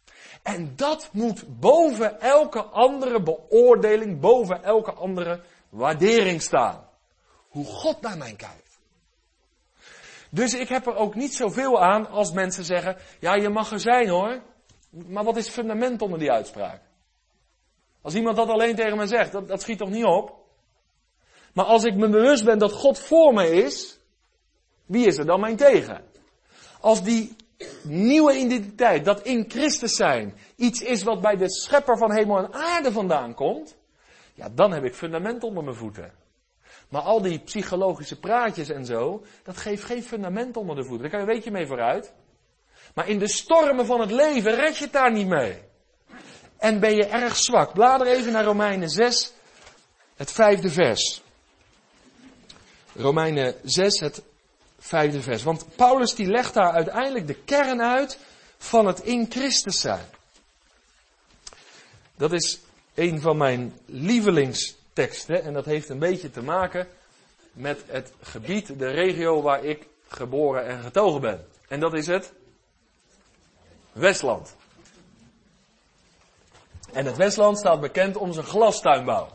En dat moet boven elke andere beoordeling, boven elke andere waardering staan. Hoe God naar mij kijkt. Dus ik heb er ook niet zoveel aan als mensen zeggen, ja, je mag er zijn hoor. Maar wat is het fundament onder die uitspraak? Als iemand dat alleen tegen mij zegt, dat schiet toch niet op? Maar als ik me bewust ben dat God voor me is, wie is er dan mij tegen? Als die nieuwe identiteit, dat in Christus zijn, iets is wat bij de schepper van hemel en aarde vandaan komt, ja, dan heb ik fundament onder mijn voeten. Maar al die psychologische praatjes en zo, dat geeft geen fundament onder de voeten. Daar kan je een weekje mee vooruit. Maar in de stormen van het leven red je het daar niet mee. En ben je erg zwak. Blader even naar Romeinen 6, het 5e vers. Romeinen 6, het 5e vers. Want Paulus die legt daar uiteindelijk de kern uit van het in Christus zijn. Dat is een van mijn lievelingsteksten. En dat heeft een beetje te maken met het gebied, de regio waar ik geboren en getogen ben. En dat is het Westland. En het Westland staat bekend om zijn glastuinbouw.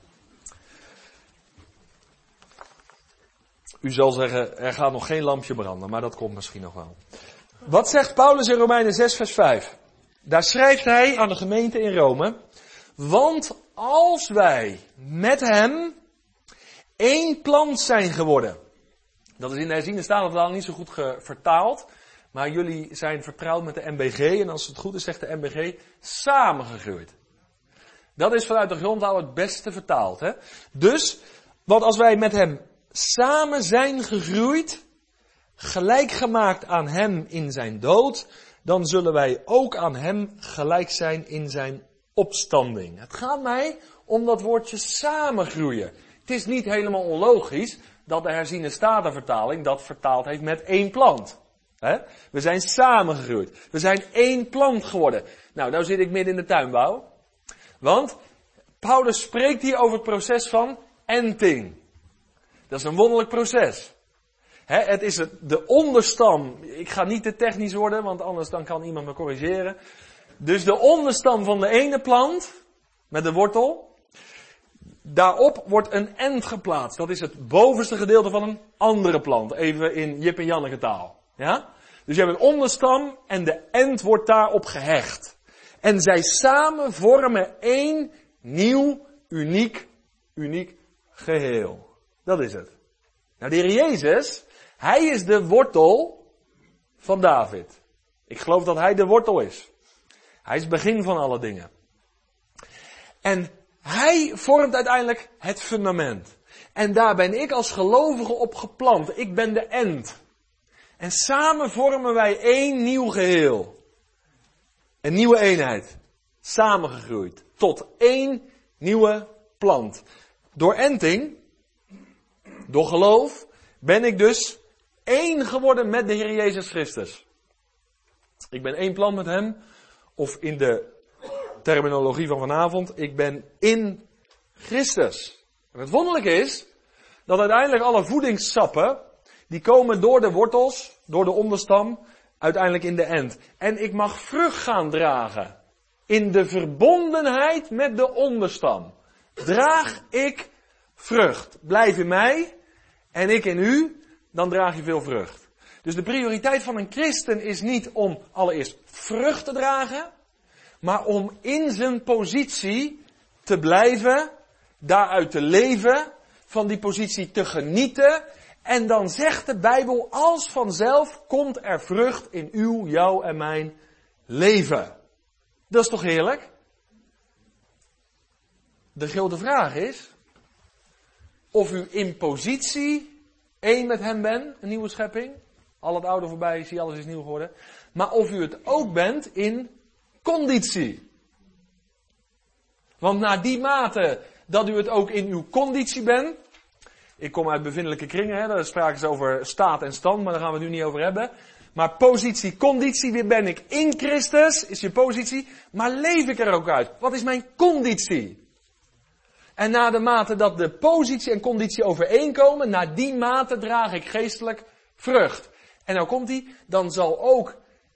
U zal zeggen, er gaat nog geen lampje branden, maar dat komt misschien nog wel. Wat zegt Paulus in Romeinen 6 vers 5? Daar schrijft hij aan de gemeente in Rome. Want als wij met hem één plant zijn geworden. Dat is in de herziene statenvertaling niet zo goed vertaald. Maar jullie zijn vertrouwd met de MBG. En als het goed is zegt de MBG samengegroeid. Dat is vanuit de grondtaal het beste vertaald. Hè? Dus, want als wij met hem samen zijn gegroeid, gelijk gemaakt aan hem in zijn dood, dan zullen wij ook aan hem gelijk zijn in zijn opstanding. Het gaat mij om dat woordje samengroeien. Het is niet helemaal onlogisch dat de herziene statenvertaling dat vertaald heeft met één plant. He? We zijn samengegroeid. We zijn één plant geworden. Nou zit ik midden in de tuinbouw. Want Paulus spreekt hier over het proces van enting. Dat is een wonderlijk proces. Het is de onderstam. Ik ga niet te technisch worden, want anders dan kan iemand me corrigeren. Dus de onderstam van de ene plant, met de wortel, daarop wordt een end geplaatst. Dat is het bovenste gedeelte van een andere plant. Even in Jip en Janneke taal. Ja? Dus je hebt een onderstam en de end wordt daarop gehecht. En zij samen vormen één nieuw, uniek geheel. Dat is het. Nou, de Heer Jezus, hij is de wortel van David. Ik geloof dat hij de wortel is. Hij is het begin van alle dingen. En hij vormt uiteindelijk het fundament. En daar ben ik als gelovige op geplant. Ik ben de end. En samen vormen wij één nieuw geheel. Een nieuwe eenheid. Samengegroeid. Tot één nieuwe plant. Door enting, door geloof, ben ik dus één geworden met de Heer Jezus Christus. Ik ben één plant met hem. Of in de terminologie van vanavond, ik ben in Christus. En het wonderlijke is, dat uiteindelijk alle voedingssappen, die komen door de wortels, door de onderstam, uiteindelijk in de end. En ik mag vrucht gaan dragen. In de verbondenheid met de onderstam. Draag ik vrucht. Blijf in mij en ik in u, dan draag je veel vrucht. Dus de prioriteit van een christen is niet om allereerst vrucht te dragen, maar om in zijn positie te blijven, daaruit te leven, van die positie te genieten. En dan zegt de Bijbel, als vanzelf komt er vrucht in uw, jou en mijn leven. Dat is toch heerlijk? De grote vraag is, of u in positie één met hem bent, een nieuwe schepping. Al het oude voorbij, zie alles is nieuw geworden. Maar of u het ook bent in conditie. Want naar die mate dat u het ook in uw conditie bent. Ik kom uit bevindelijke kringen, hè, daar sprake ze over staat en stand, maar daar gaan we het nu niet over hebben. Maar positie, conditie, weer ben ik in Christus, is je positie. Maar leef ik er ook uit? Wat is mijn conditie? En na de mate dat de positie en conditie overeenkomen, naar die mate draag ik geestelijk vrucht. En nou komt die, dan zal ook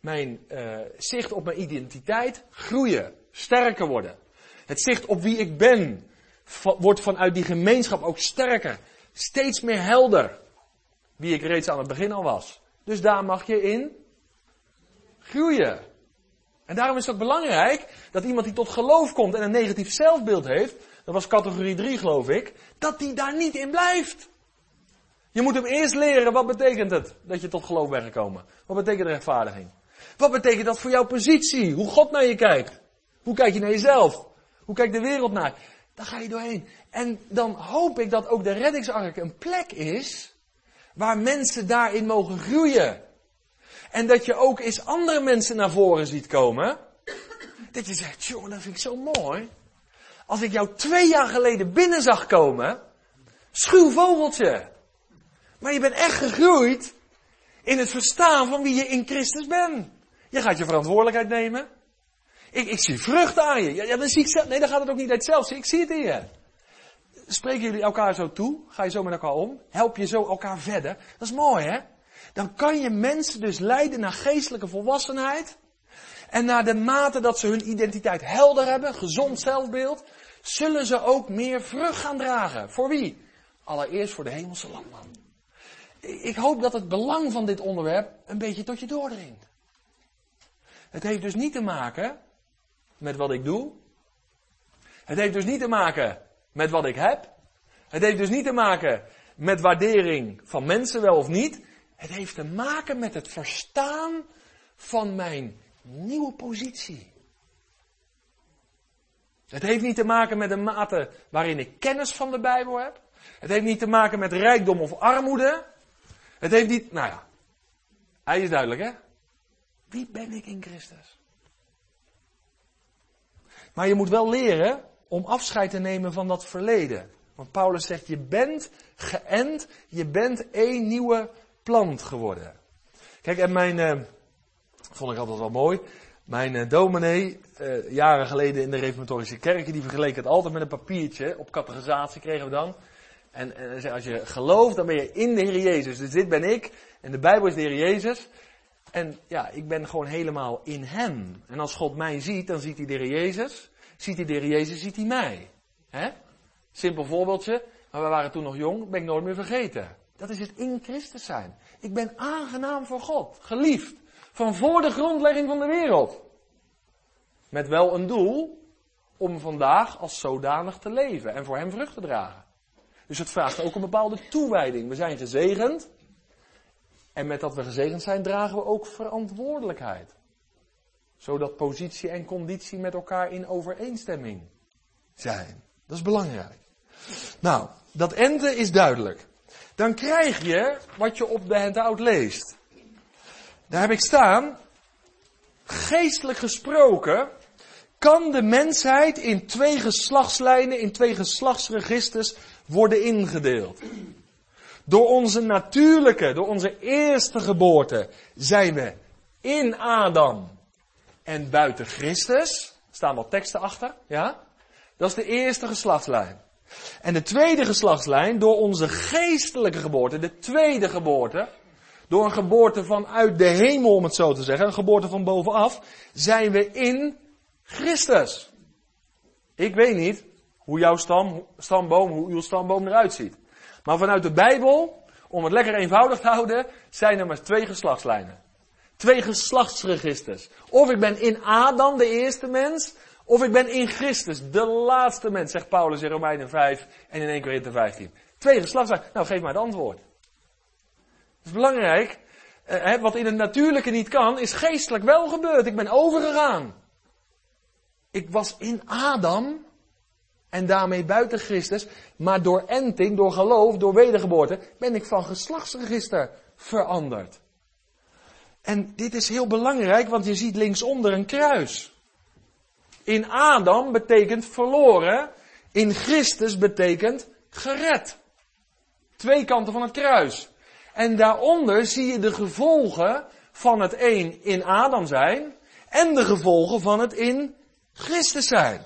mijn zicht op mijn identiteit groeien, sterker worden. Het zicht op wie ik ben wordt vanuit die gemeenschap ook sterker, steeds meer helder. Wie ik reeds aan het begin al was. Dus daar mag je in groeien. En daarom is het ook belangrijk dat iemand die tot geloof komt en een negatief zelfbeeld heeft, dat was categorie 3 geloof ik, dat die daar niet in blijft. Je moet hem eerst leren, wat betekent het dat je tot geloof bent gekomen? Wat betekent rechtvaardiging? Wat betekent dat voor jouw positie? Hoe God naar je kijkt? Hoe kijk je naar jezelf? Hoe kijkt de wereld naar? Daar ga je doorheen. En dan hoop ik dat ook de reddingsark een plek is waar mensen daarin mogen groeien. En dat je ook eens andere mensen naar voren ziet komen. Dat je zegt, joh, dat vind ik zo mooi. Als ik jou 2 jaar geleden binnen zag komen, schuw vogeltje. Maar je bent echt gegroeid in het verstaan van wie je in Christus bent. Je gaat je verantwoordelijkheid nemen. Ik zie vruchten aan je. Ja, dan zie ik zelf. Nee, dan gaat het ook niet uit zelf. Ik zie het in je. Spreken jullie elkaar zo toe? Ga je zo met elkaar om? Help je zo elkaar verder? Dat is mooi, hè? Dan kan je mensen dus leiden naar geestelijke volwassenheid. En naar de mate dat ze hun identiteit helder hebben, gezond zelfbeeld, zullen ze ook meer vrucht gaan dragen. Voor wie? Allereerst voor de hemelse landman. Ik hoop dat het belang van dit onderwerp een beetje tot je doordringt. Het heeft dus niet te maken met wat ik doe. Het heeft dus niet te maken met wat ik heb. Het heeft dus niet te maken met waardering van mensen wel of niet. Het heeft te maken met het verstaan van mijn nieuwe positie. Het heeft niet te maken met de mate waarin ik kennis van de Bijbel heb. Het heeft niet te maken met rijkdom of armoede. Het heeft niet, nou ja, hij is duidelijk hè. Wie ben ik in Christus? Maar je moet wel leren om afscheid te nemen van dat verleden. Want Paulus zegt, je bent geënt, je bent één nieuwe plant geworden. Kijk, en vond ik altijd wel mooi, mijn dominee, jaren geleden in de reformatorische kerken, die vergeleek het altijd met een papiertje, op catechisatie kregen we dan. En hij zei, als je gelooft, dan ben je in de Heer Jezus. Dus dit ben ik, en de Bijbel is de Heer Jezus. En ja, ik ben gewoon helemaal in hem. En als God mij ziet, dan ziet hij de Heer Jezus. Ziet hij de Heer Jezus, ziet hij mij. Hè? Simpel voorbeeldje, maar we waren toen nog jong, ben ik nooit meer vergeten. Dat is het in Christus zijn. Ik ben aangenaam voor God, geliefd. Van voor de grondlegging van de wereld. Met wel een doel om vandaag als zodanig te leven en voor hem vrucht te dragen. Dus het vraagt ook een bepaalde toewijding. We zijn gezegend. En met dat we gezegend zijn, dragen we ook verantwoordelijkheid. Zodat positie en conditie met elkaar in overeenstemming zijn. Dat is belangrijk. Nou, dat ente is duidelijk. Dan krijg je wat je op de handout leest. Daar heb ik staan. Geestelijk gesproken kan de mensheid in 2 geslachtslijnen, in 2 geslachtsregisters worden ingedeeld. Door onze natuurlijke, door onze eerste geboorte zijn we in Adam en buiten Christus. Er staan wel teksten achter, ja? Dat is de eerste geslachtslijn. En de tweede geslachtslijn, door onze geestelijke geboorte, de tweede geboorte, door een geboorte vanuit de hemel, om het zo te zeggen, een geboorte van bovenaf, zijn we in Christus. Ik weet niet hoe jouw hoe uw stamboom eruit ziet. Maar vanuit de Bijbel, om het lekker eenvoudig te houden, zijn er maar 2 geslachtslijnen. 2 geslachtsregisters. Of ik ben in Adam, de eerste mens, of ik ben in Christus, de laatste mens, zegt Paulus in Romeinen 5 en in 1 Korinthe 15. 2 geslachtslijnen. Nou, geef maar het antwoord. Het is belangrijk. Wat in het natuurlijke niet kan, is geestelijk wel gebeurd. Ik ben overgegaan. Ik was in Adam en daarmee buiten Christus, maar door enting, door geloof, door wedergeboorte, ben ik van geslachtsregister veranderd. En dit is heel belangrijk, want je ziet linksonder een kruis. In Adam betekent verloren, in Christus betekent gered. 2 kanten van het kruis. En daaronder zie je de gevolgen van het een in Adam zijn en de gevolgen van het in Christus zijn.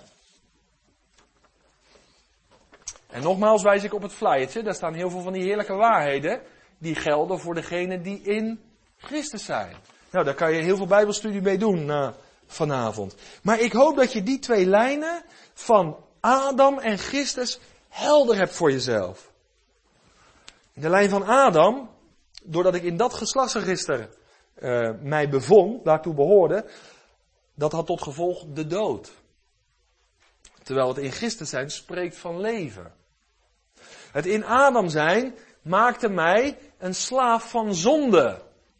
En nogmaals wijs ik op het flyertje, daar staan heel veel van die heerlijke waarheden die gelden voor degenen die in Christus zijn. Nou, daar kan je heel veel bijbelstudie mee doen vanavond. Maar ik hoop dat je die 2 lijnen van Adam en Christus helder hebt voor jezelf. De lijn van Adam, doordat ik in dat geslachtsregister mij bevond, daartoe behoorde, dat had tot gevolg de dood. Terwijl het in Christus zijn spreekt van leven. Het in Adam zijn maakte mij een slaaf van zonde.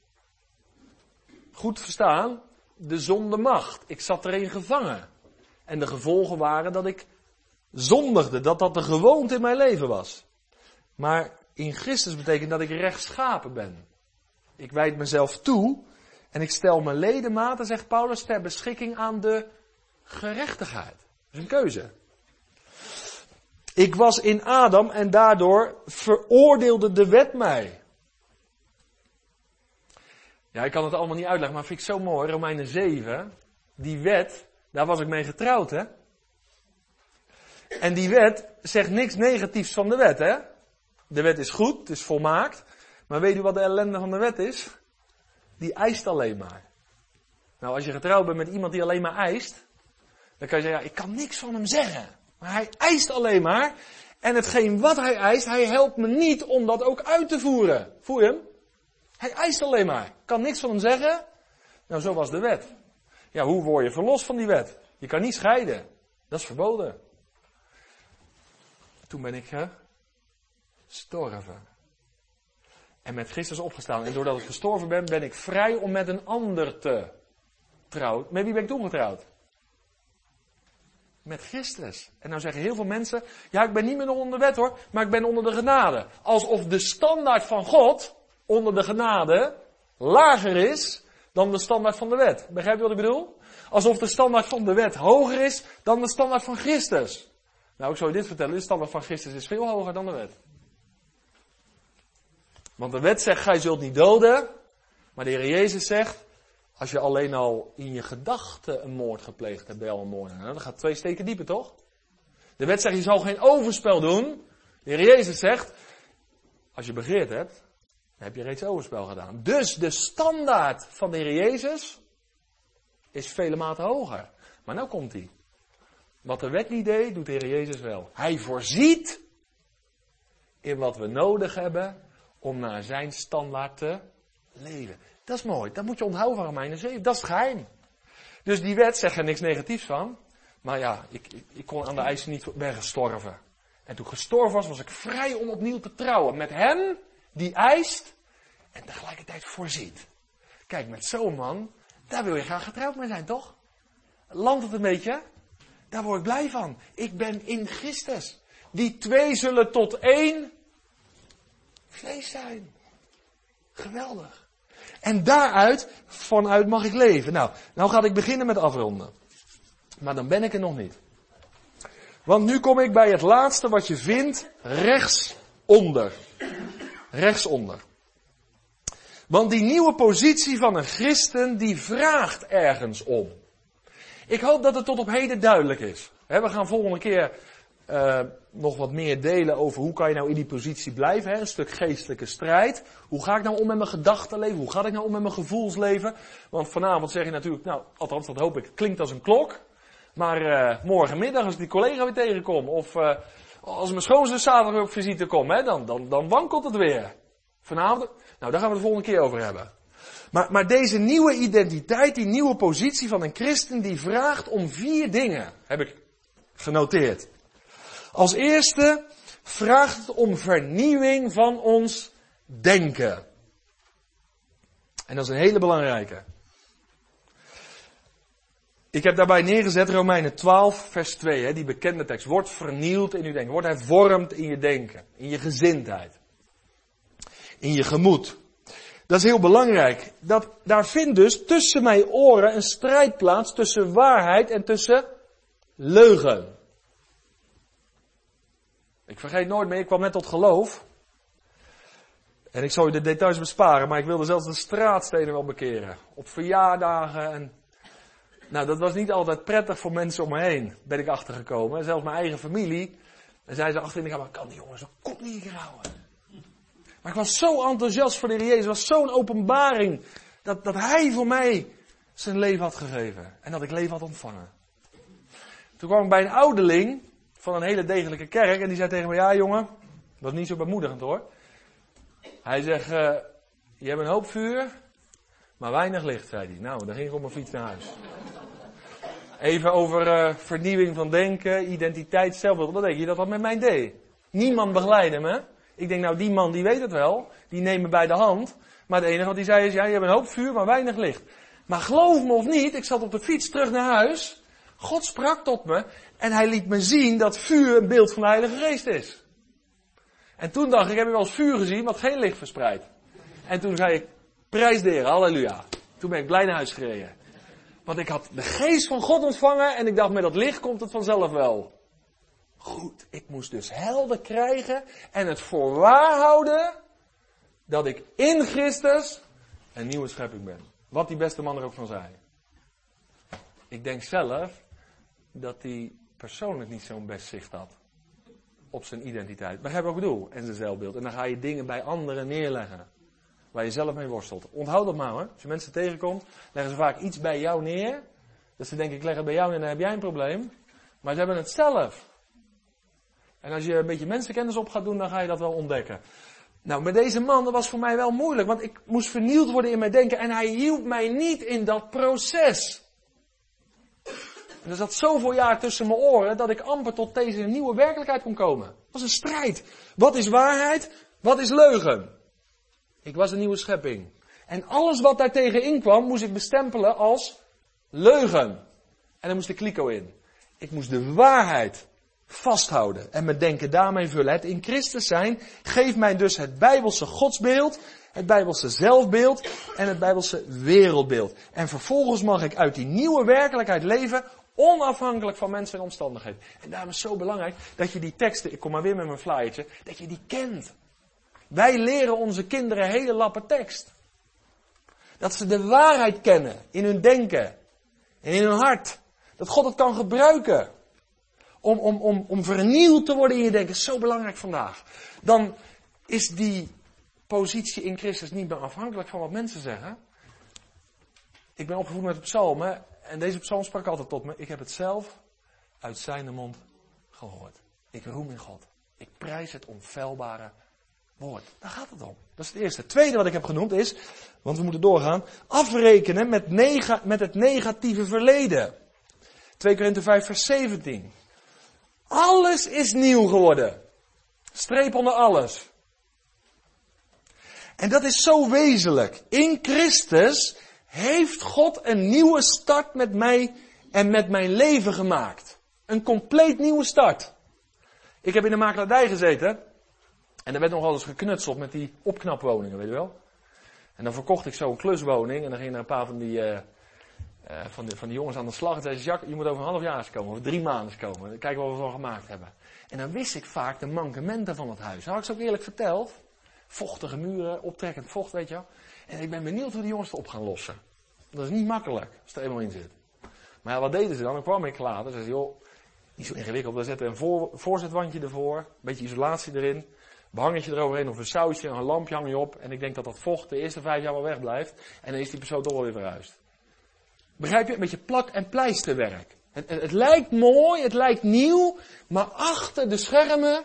Goed verstaan, de zondemacht. Ik zat erin gevangen. En de gevolgen waren dat ik zondigde, dat de gewoonte in mijn leven was. Maar in Christus betekent dat ik rechtschapen ben. Ik wijd mezelf toe en ik stel mijn ledematen, zegt Paulus, ter beschikking aan de gerechtigheid. Dat is een keuze. Ik was in Adam en daardoor veroordeelde de wet mij. Ja, ik kan het allemaal niet uitleggen, maar vind ik zo mooi. Romeinen 7, die wet, daar was ik mee getrouwd, hè. En die wet zegt niks negatiefs van de wet, hè. De wet is goed, het is volmaakt. Maar weet u wat de ellende van de wet is? Die eist alleen maar. Nou, als je getrouwd bent met iemand die alleen maar eist, dan kan je zeggen, ja, ik kan niks van hem zeggen. Maar hij eist alleen maar. En hetgeen wat hij eist, hij helpt me niet om dat ook uit te voeren. Voel je hem? Hij eist alleen maar. Ik kan niks van hem zeggen. Nou, zo was de wet. Ja, hoe word je verlost van die wet? Je kan niet scheiden. Dat is verboden. Toen ben ik gestorven. En met Christus opgestaan. En doordat ik gestorven ben, ben ik vrij om met een ander te trouwen. Met wie ben ik toen getrouwd? Met Christus. En nou zeggen heel veel mensen, ja, ik ben niet meer onder de wet hoor, maar ik ben onder de genade. Alsof de standaard van God onder de genade lager is dan de standaard van de wet. Begrijp je wat ik bedoel? Alsof de standaard van de wet hoger is dan de standaard van Christus. Nou, ik zal je dit vertellen, de standaard van Christus is veel hoger dan de wet. Want de wet zegt, gij zult niet doden, maar de Heer Jezus zegt, als je alleen al in je gedachten een moord gepleegd hebt, ben je al een moordenaar. Nou, dat gaat 2 steken dieper, toch? De wet zegt, je zal geen overspel doen. De Heer Jezus zegt, als je begeerd hebt, dan heb je reeds overspel gedaan. Dus de standaard van de Heer Jezus is vele maten hoger. Maar nou komt hij. Wat de wet niet deed, doet de Heer Jezus wel. Hij voorziet in wat we nodig hebben om naar zijn standaard te leven. Dat is mooi. Dat moet je onthouden van Romeinen 7. Dat is het geheim. Dus die wet zegt er niks negatiefs van. Maar ja, ik kon aan de eisen niet, ben gestorven. En toen gestorven was ik vrij om opnieuw te trouwen. Met hem die eist en tegelijkertijd voorziet. Kijk, met zo'n man, daar wil je graag getrouwd mee zijn, toch? Landt het een beetje? Daar word ik blij van. Ik ben in Christus. Die 2 zullen tot 1 vlees zijn. Geweldig. En vanuit mag ik leven. Nou ga ik beginnen met afronden. Maar dan ben ik er nog niet. Want nu kom ik bij het laatste wat je vindt rechtsonder. Rechtsonder. Want die nieuwe positie van een christen, die vraagt ergens om. Ik hoop dat het tot op heden duidelijk is. We gaan volgende keer nog wat meer delen over hoe kan je nou in die positie blijven. Een stuk geestelijke strijd. Hoe ga ik nou om met mijn gedachtenleven? Hoe ga ik nou om met mijn gevoelsleven? Want vanavond zeg je natuurlijk, nou, althans dat hoop ik, klinkt als een klok. Maar morgenmiddag als ik die collega weer tegenkom, of als mijn schoonzus zaterdag weer op visite komt, dan wankelt het weer. Vanavond, nou daar gaan we het de volgende keer over hebben. Maar deze nieuwe identiteit, die nieuwe positie van een christen, die vraagt om 4 dingen, heb ik genoteerd. Als eerste vraagt het om vernieuwing van ons denken. En dat is een hele belangrijke. Ik heb daarbij neergezet Romeinen 12 vers 2, die bekende tekst. Wordt vernieuwd in uw denken, wordt hervormd in je denken, in je gezindheid, in je gemoed. Dat is heel belangrijk. Daar vindt dus tussen mijn oren een strijd plaats tussen waarheid en tussen leugen. Ik vergeet nooit meer, ik kwam net tot geloof. En ik zal je de details besparen, maar ik wilde zelfs de straatstenen wel bekeren. Op verjaardagen en... Nou, dat was niet altijd prettig voor mensen om me heen, ben ik achtergekomen. Zelfs mijn eigen familie. En zei ze achter in de kamer, kan die jongen zo kop niet houden. Maar ik was zo enthousiast voor de Heer Jezus. Het was zo'n openbaring Dat hij voor mij zijn leven had gegeven. En dat ik leven had ontvangen. Toen kwam ik bij een ouderling van een hele degelijke kerk. En die zei tegen me, ja jongen, dat was niet zo bemoedigend hoor. Hij zegt, je hebt een hoop vuur, maar weinig licht, zei hij. Nou, dan ging ik op mijn fiets naar huis. Even over vernieuwing van denken, identiteit, zelfbeeld. Wat denk je dat met mij deed? Niemand begeleidde me. Ik denk, nou die man die weet het wel. Die neemt me bij de hand. Maar het enige wat hij zei is, ja je hebt een hoop vuur, maar weinig licht. Maar geloof me of niet, ik zat op de fiets terug naar huis. God sprak tot me en hij liet me zien dat vuur een beeld van de Heilige Geest is. En toen dacht ik, heb je wel eens vuur gezien wat geen licht verspreidt? En toen zei ik, prijs de Heer, halleluja. Toen ben ik blij naar huis gereden. Want ik had de geest van God ontvangen en ik dacht, met dat licht komt het vanzelf wel. Goed, ik moest dus helder krijgen en het voor waar houden dat ik in Christus een nieuwe schepping ben. Wat die beste man er ook van zei. Ik denk zelf dat hij persoonlijk niet zo'n best zicht had op zijn identiteit. Begrijp wat ik bedoel? En zijn zelfbeeld. En dan ga je dingen bij anderen neerleggen. Waar je zelf mee worstelt. Onthoud dat maar hoor. Als je mensen tegenkomt, leggen ze vaak iets bij jou neer. Dat ze denken, ik leg het bij jou neer en dan heb jij een probleem. Maar ze hebben het zelf. En als je een beetje mensenkennis op gaat doen, dan ga je dat wel ontdekken. Nou, met deze man, dat was voor mij wel moeilijk. Want ik moest vernieuwd worden in mijn denken. En hij hielp mij niet in dat proces. En er zat zoveel jaar tussen mijn oren dat ik amper tot deze nieuwe werkelijkheid kon komen. Het was een strijd. Wat is waarheid? Wat is leugen? Ik was een nieuwe schepping. En alles wat daar tegenin kwam, moest ik bestempelen als leugen. En daar moest de kliko in. Ik moest de waarheid vasthouden en mijn denken daarmee vullen. Het in Christus zijn geeft mij dus het Bijbelse godsbeeld, het Bijbelse zelfbeeld en het Bijbelse wereldbeeld. En vervolgens mag ik uit die nieuwe werkelijkheid leven, onafhankelijk van mensen en omstandigheden. En daarom is het zo belangrijk dat je die teksten, ik kom maar weer met mijn flyertje, dat je die kent. Wij leren onze kinderen hele lappen tekst. Dat ze de waarheid kennen in hun denken en in hun hart. Dat God het kan gebruiken om vernieuwd te worden in je denken. Dat is zo belangrijk vandaag. Dan is die positie in Christus niet meer afhankelijk van wat mensen zeggen. Ik ben opgevoed met de psalmen en deze psalm sprak altijd tot me. Ik heb het zelf uit zijn mond gehoord. Ik roem in God. Ik prijs het onfeilbare woord. Daar gaat het om. Dat is het eerste. Het tweede wat ik heb genoemd is, want we moeten doorgaan, afrekenen met het negatieve verleden. 2 Korinthe 5 vers 17. Alles is nieuw geworden. Streep onder alles. En dat is zo wezenlijk. In Christus heeft God een nieuwe start met mij en met mijn leven gemaakt. Een compleet nieuwe start. Ik heb in de makelaardij gezeten. En er werd nog wel eens geknutseld met die opknapwoningen, weet je wel. En dan verkocht ik zo een kluswoning. En dan gingen er een paar van die jongens aan de slag. En zeiden ze, Jacques, je moet over een half jaar komen. Of 3 maanden komen. Dan kijken we wat we van gemaakt hebben. En dan wist ik vaak de mankementen van het huis. Had ik ze ook eerlijk verteld. Vochtige muren, optrekkend vocht, weet je wel. En ik ben benieuwd hoe die jongens het op gaan lossen. Dat is niet makkelijk, als het er eenmaal in zit. Maar ja, wat deden ze dan? Dan kwam ik later. Zeiden ze, joh, niet zo ingewikkeld. We zetten een voorzetwandje ervoor. Een beetje isolatie erin. Behangetje eroverheen of een sausje, een lampje hang je op. En ik denk dat dat vocht de eerste 5 jaar wel wegblijft. En dan is die persoon toch wel weer verhuisd. Begrijp je? Een beetje plak- en pleisterwerk. Het lijkt mooi, het lijkt nieuw. Maar achter de schermen.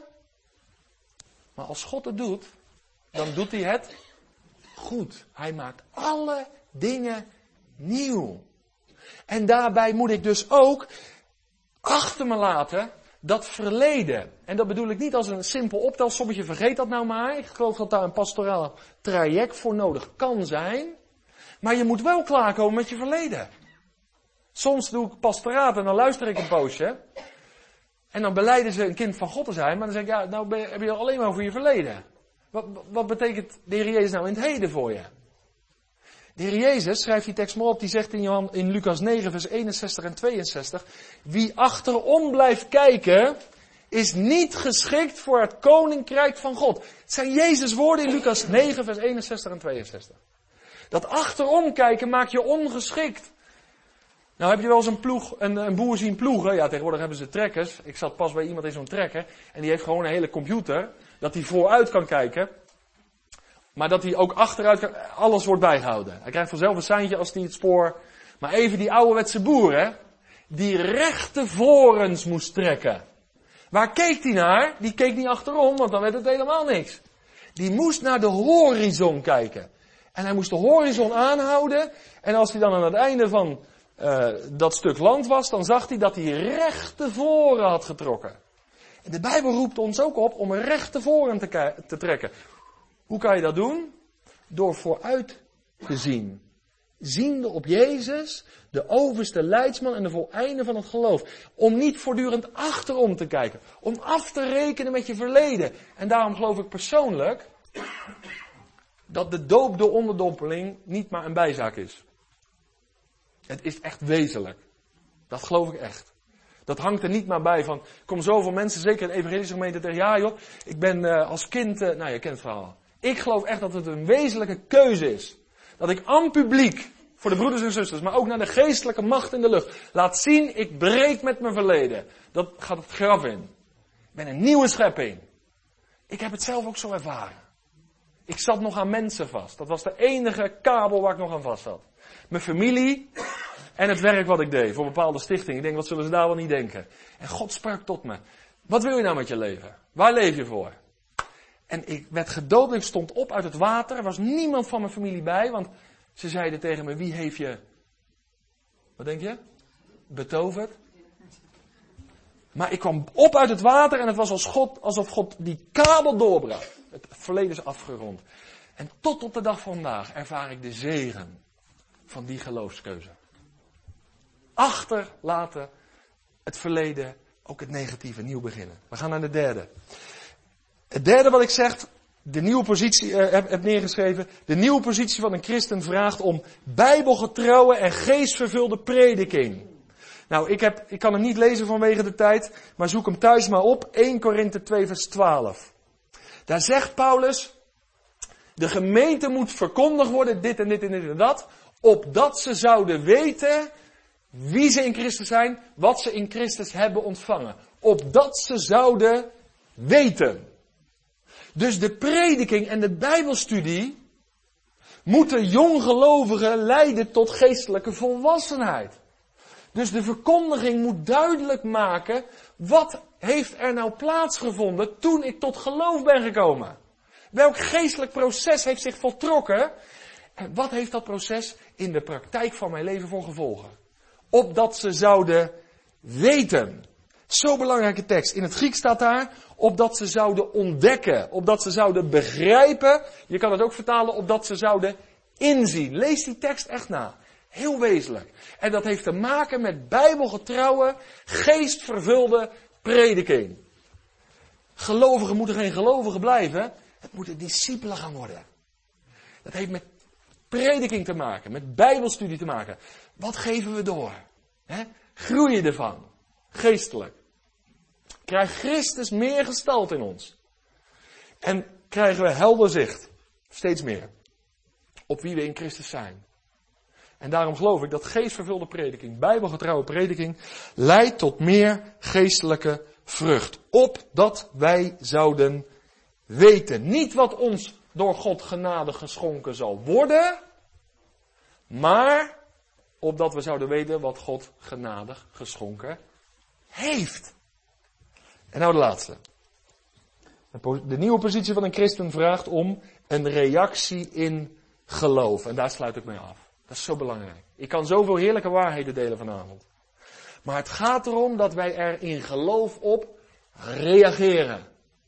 Maar als God het doet, dan doet hij het goed. Hij maakt alle dingen nieuw. En daarbij moet ik dus ook achter me laten dat verleden. En dat bedoel ik niet als een simpel optelsommetje, vergeet dat nou maar. Ik geloof dat daar een pastoraal traject voor nodig kan zijn. Maar je moet wel klaarkomen met je verleden. Soms doe ik pastoraat en dan luister ik een poosje. En dan belijden ze een kind van God te zijn. Maar dan zeg ik, ja, nou heb je het alleen maar over je verleden. Wat betekent de Heer Jezus nou in het heden voor je? De Heer Jezus, schrijft die tekst maar op, die zegt in Lucas 9 vers 61 en 62. Wie achterom blijft kijken, is niet geschikt voor het koninkrijk van God. Het zijn Jezus' woorden in Lucas 9 vers 61 en 62. Dat achterom kijken maakt je ongeschikt. Nou heb je wel eens een boer zien ploegen. Ja, tegenwoordig hebben ze trekkers. Ik zat pas bij iemand in zo'n trekker. En die heeft gewoon een hele computer. Dat hij vooruit kan kijken. Maar dat hij ook achteruit, alles wordt bijgehouden. Hij krijgt vanzelf een seintje als hij het spoor. Maar even die ouderwetse boer, hè. Die rechte vorens moest trekken. Waar keek hij naar? Die keek niet achterom, want dan werd het helemaal niks. Die moest naar de horizon kijken. En hij moest de horizon aanhouden. En als hij dan aan het einde van dat stuk land was, dan zag hij dat hij rechte voren had getrokken. En de Bijbel roept ons ook op om een rechte voren te trekken. Hoe kan je dat doen? Door vooruit te zien. Ziende op Jezus, de overste leidsman en de voleinde van het geloof. Om niet voortdurend achterom te kijken. Om af te rekenen met je verleden. En daarom geloof ik persoonlijk dat de doop door onderdompeling niet maar een bijzaak is. Het is echt wezenlijk. Dat geloof ik echt. Dat hangt er niet maar bij van, kom zoveel mensen, zeker in de evangelische gemeente, tegen ja joh, ik ben als kind, je kent het verhaal. Ik geloof echt dat het een wezenlijke keuze is. Dat ik aan publiek, voor de broeders en zusters, maar ook naar de geestelijke macht in de lucht, laat zien, ik breek met mijn verleden. Dat gaat het graf in. Ik ben een nieuwe schepping. Ik heb het zelf ook zo ervaren. Ik zat nog aan mensen vast. Dat was de enige kabel waar ik nog aan vast zat. Mijn familie en het werk wat ik deed voor bepaalde stichtingen. Ik denk, wat zullen ze daar wel niet denken? En God sprak tot me. Wat wil je nou met je leven? Waar leef je voor? En ik werd gedoopt, ik stond op uit het water. Er was niemand van mijn familie bij, want ze zeiden tegen me, wie heeft je, wat denk je? Betoverd? Maar ik kwam op uit het water en het was alsof God die kabel doorbrak. Het verleden is afgerond. En tot op de dag van vandaag ervaar ik de zegen van die geloofskeuze. Achterlaten het verleden, ook het negatieve, nieuw beginnen. We gaan naar de derde. Het derde wat ik zeg, de nieuwe positie, heb neergeschreven. De nieuwe positie van een christen vraagt om bijbelgetrouwe en geestvervulde prediking. Nou, ik kan hem niet lezen vanwege de tijd, maar zoek hem thuis maar op. 1 Korinthe 2 vers 12. Daar zegt Paulus, de gemeente moet verkondigd worden, dit en dit en dit en dat, opdat ze zouden weten wie ze in Christus zijn, wat ze in Christus hebben ontvangen. Opdat ze zouden weten. Dus de prediking en de bijbelstudie moeten jonggelovigen leiden tot geestelijke volwassenheid. Dus de verkondiging moet duidelijk maken, wat heeft er nou plaatsgevonden toen ik tot geloof ben gekomen? Welk geestelijk proces heeft zich voltrokken? En wat heeft dat proces in de praktijk van mijn leven voor gevolgen? Opdat ze zouden weten. Zo'n belangrijke tekst. In het Grieks staat daar, opdat ze zouden ontdekken. Opdat ze zouden begrijpen. Je kan het ook vertalen, opdat ze zouden inzien. Lees die tekst echt na. Heel wezenlijk. En dat heeft te maken met bijbelgetrouwe, geestvervulde prediking. Gelovigen moeten geen gelovigen blijven. Het moeten discipelen gaan worden. Dat heeft met prediking te maken, met bijbelstudie te maken. Wat geven we door? Groei je ervan? Geestelijk. Krijgt Christus meer gestalte in ons? En krijgen we helder zicht, steeds meer, op wie we in Christus zijn. En daarom geloof ik dat geestvervulde prediking, bijbelgetrouwe prediking, leidt tot meer geestelijke vrucht. Opdat wij zouden weten. Niet wat ons door God genade geschonken zal worden, maar opdat we zouden weten wat God genadig geschonken heeft. En nou de laatste. De nieuwe positie van een christen vraagt om een reactie in geloof. En daar sluit ik mee af. Dat is zo belangrijk. Ik kan zoveel heerlijke waarheden delen vanavond. Maar het gaat erom dat wij er in geloof op reageren.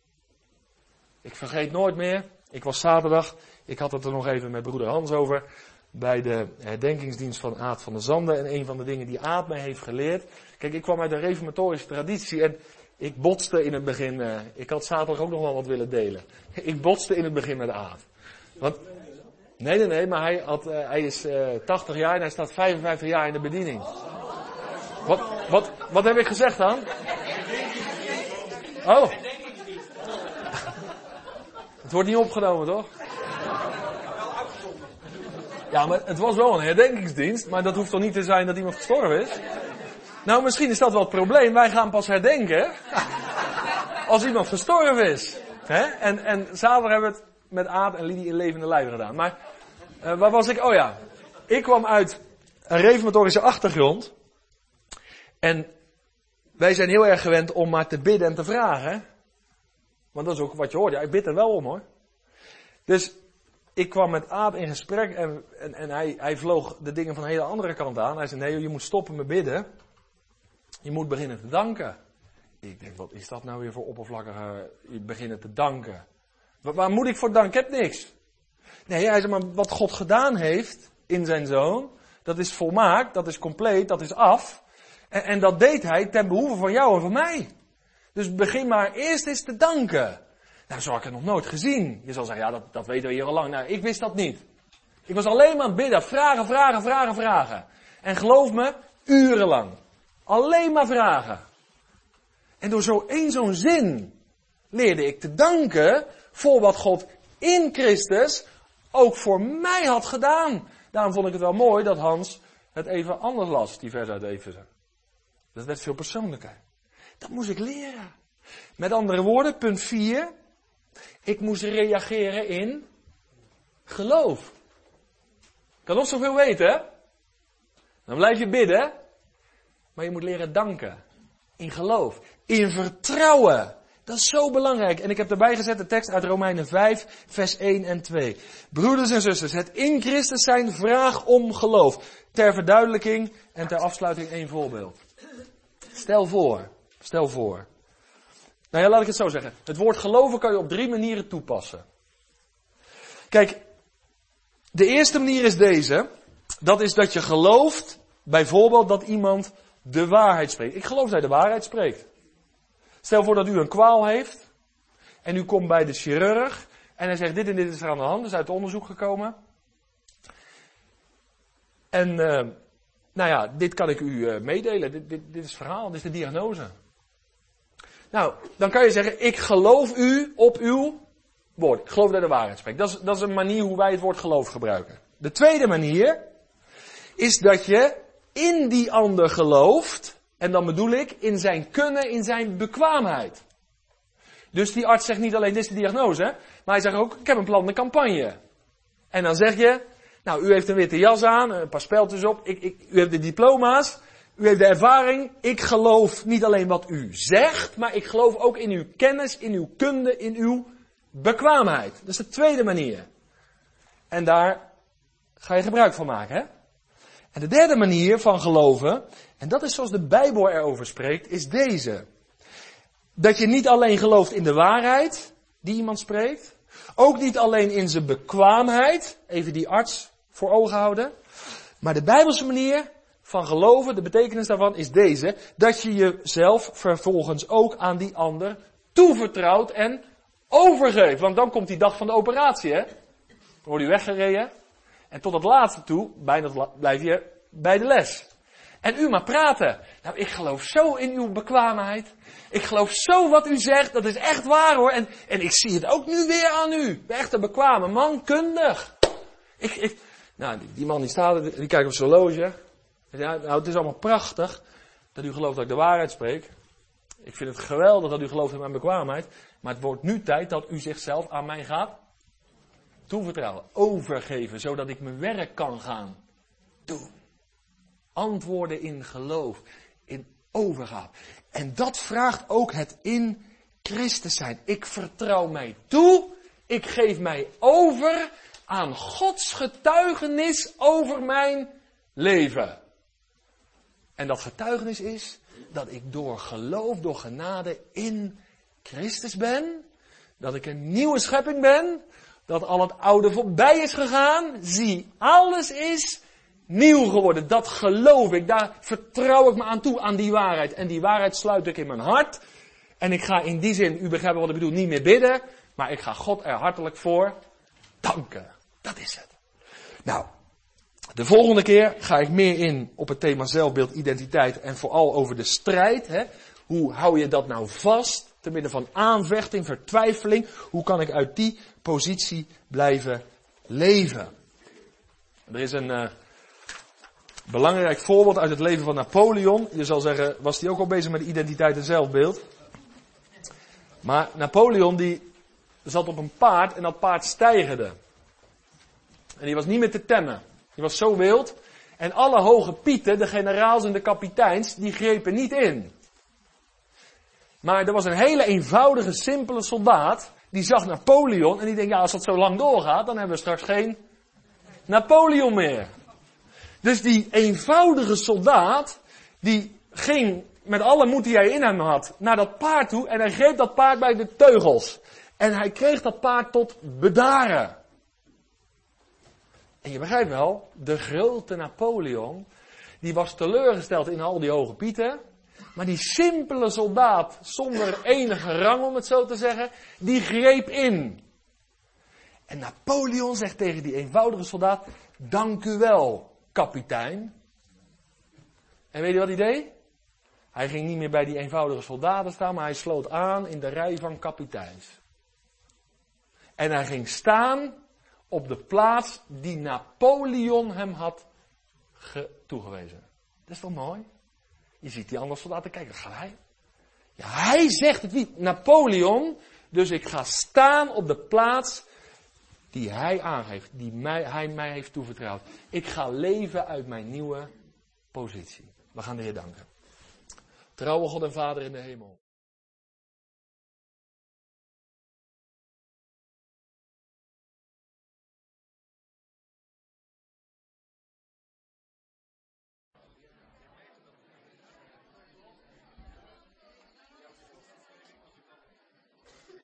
Ik vergeet nooit meer. Ik was zaterdag, ik had het er nog even met broeder Hans over, bij de herdenkingsdienst van Aad van der Zanden. En een van de dingen die Aad mij heeft geleerd. Kijk, ik kwam uit een reformatorische traditie en ik botste in het begin, ik had zaterdag ook nog wel wat willen delen. Ik botste in het begin met Aad. Want, nee, maar hij is 80 jaar en hij staat 55 jaar in de bediening. Wat heb ik gezegd dan? Oh. Het wordt niet opgenomen, toch? Ja, maar het was wel een herdenkingsdienst, maar dat hoeft toch niet te zijn dat iemand gestorven is? Nou, misschien is dat wel het probleem. Wij gaan pas herdenken als iemand gestorven is. En zaterdag hebben we het met Aad en Lidie in levende lijven gedaan. Maar, waar was ik? Oh ja. Ik kwam uit een reformatorische achtergrond. En wij zijn heel erg gewend om maar te bidden en te vragen. Want dat is ook wat je hoort. Ja, ik bid er wel om hoor. Dus ik kwam met Aad in gesprek en hij vloog de dingen van een hele andere kant aan. Hij zei, nee, je moet stoppen met bidden. Je moet beginnen te danken. Ik denk, wat is dat nou weer voor oppervlakkige beginnen te danken? Waar moet ik voor danken? Ik heb niks. Nee, hij zei, maar wat God gedaan heeft in zijn zoon, dat is volmaakt, dat is compleet, dat is af. En dat deed hij ten behoeve van jou en van mij. Dus begin maar eerst eens te danken. Nou, zo had ik het nog nooit gezien. Je zal zeggen, ja, dat weten we hier al lang. Nou, ik wist dat niet. Ik was alleen maar aan het bidden. Vragen. En geloof me, urenlang. Alleen maar vragen. En door zo'n zin leerde ik te danken voor wat God in Christus ook voor mij had gedaan. Daarom vond ik het wel mooi dat Hans het even anders las, die vers uit Efeze. Dat werd veel persoonlijker. Dat moest ik leren. Met andere woorden, punt 4. Ik moest reageren in geloof. Ik kan nog zoveel weten, hè? Dan blijf je bidden. Maar je moet leren danken. In geloof. In vertrouwen. Dat is zo belangrijk. En ik heb erbij gezet de tekst uit Romeinen 5, vers 1 en 2. Broeders en zusters, het in Christus zijn vraag om geloof. Ter verduidelijking en ter afsluiting één voorbeeld. Stel voor. Nou ja, laat ik het zo zeggen. Het woord geloven kan je op 3 manieren toepassen. Kijk, de eerste manier is deze. Dat is dat je gelooft, bijvoorbeeld dat iemand de waarheid spreekt. Ik geloof dat hij de waarheid spreekt. Stel voor dat u een kwaal heeft. En u komt bij de chirurg. En hij zegt dit en dit is er aan de hand. Dat is uit het onderzoek gekomen. En nou ja, dit kan ik u meedelen. Dit is het verhaal. Dit is de diagnose. Nou, dan kan je zeggen, ik geloof u op uw woord. Ik geloof dat hij de waarheid spreekt. Dat is een manier hoe wij het woord geloof gebruiken. De tweede manier is dat je in die ander gelooft. En dan bedoel ik in zijn kunnen, in zijn bekwaamheid. Dus die arts zegt niet alleen, dit is de diagnose. Maar hij zegt ook, ik heb een plan, een campagne. En dan zeg je, nou, u heeft een witte jas aan, een paar speltjes op. U heeft de diploma's. U heeft de ervaring. Ik geloof niet alleen wat u zegt, maar ik geloof ook in uw kennis, in uw kunde, in uw bekwaamheid. Dat is de tweede manier. En daar ga je gebruik van maken, hè? En de derde manier van geloven, en dat is zoals de Bijbel erover spreekt, is deze. Dat je niet alleen gelooft in de waarheid die iemand spreekt, ook niet alleen in zijn bekwaamheid, even die arts voor ogen houden, maar de Bijbelse manier van geloven, de betekenis daarvan is deze, dat je jezelf vervolgens ook aan die ander toevertrouwt en overgeeft. Want dan komt die dag van de operatie, hè? Dan wordt u weggereden. En tot het laatste toe, bijna blijf je bij de les. En u maar praten. Nou, ik geloof zo in uw bekwaamheid. Ik geloof zo wat u zegt. Dat is echt waar hoor. En ik zie het ook nu weer aan u. Ik ben echt een bekwame man, kundig. Nou, die man die staat, die kijkt op zijn horloge. Ja, nou, het is allemaal prachtig dat u gelooft dat ik de waarheid spreek. Ik vind het geweldig dat u gelooft in mijn bekwaamheid. Maar het wordt nu tijd dat u zichzelf aan mij gaat toevertrouwen. Overgeven, zodat ik mijn werk kan gaan doen. Antwoorden in geloof. In overgave. En dat vraagt ook het in Christus zijn. Ik vertrouw mij toe. Ik geef mij over aan Gods getuigenis over mijn leven. En dat getuigenis is dat ik door geloof, door genade in Christus ben. Dat ik een nieuwe schepping ben. Dat al het oude voorbij is gegaan. Zie, alles is nieuw geworden. Dat geloof ik. Daar vertrouw ik me aan toe, aan die waarheid. En die waarheid sluit ik in mijn hart. En ik ga in die zin, u begrijpt wat ik bedoel, niet meer bidden. Maar ik ga God er hartelijk voor danken. Dat is het. Nou, de volgende keer ga ik meer in op het thema zelfbeeld, identiteit en vooral over de strijd. Hè? Hoe hou je dat nou vast? Te midden van aanvechting, vertwijfeling. Hoe kan ik uit die positie blijven leven? Er is een belangrijk voorbeeld uit het leven van Napoleon. Je zal zeggen, was hij ook al bezig met identiteit en zelfbeeld? Maar Napoleon die zat op een paard en dat paard steigerde. En die was niet meer te temmen. Die was zo wild. En alle hoge pieten, de generaals en de kapiteins, die grepen niet in. Maar er was een hele eenvoudige, simpele soldaat. Die zag Napoleon en die denkt, ja, als dat zo lang doorgaat, dan hebben we straks geen Napoleon meer. Dus die eenvoudige soldaat, die ging met alle moed die hij in hem had, naar dat paard toe en hij greep dat paard bij de teugels. En hij kreeg dat paard tot bedaren. En je begrijpt wel, de grote Napoleon, die was teleurgesteld in al die hoge pieten. Maar die simpele soldaat, zonder enige rang om het zo te zeggen, die greep in. En Napoleon zegt tegen die eenvoudige soldaat, dank u wel, kapitein. En weet je wat hij deed? Hij ging niet meer bij die eenvoudige soldaten staan, maar hij sloot aan in de rij van kapiteins. En hij ging staan op de plaats die Napoleon hem had toegewezen. Dat is toch mooi? Je ziet die andere soldaten kijken, dat gaat hij. Ja, hij zegt het niet. Napoleon, dus ik ga staan op de plaats die hij aangeeft, die hij mij heeft toevertrouwd. Ik ga leven uit mijn nieuwe positie. We gaan de Heer danken. Trouwe God en Vader in de hemel.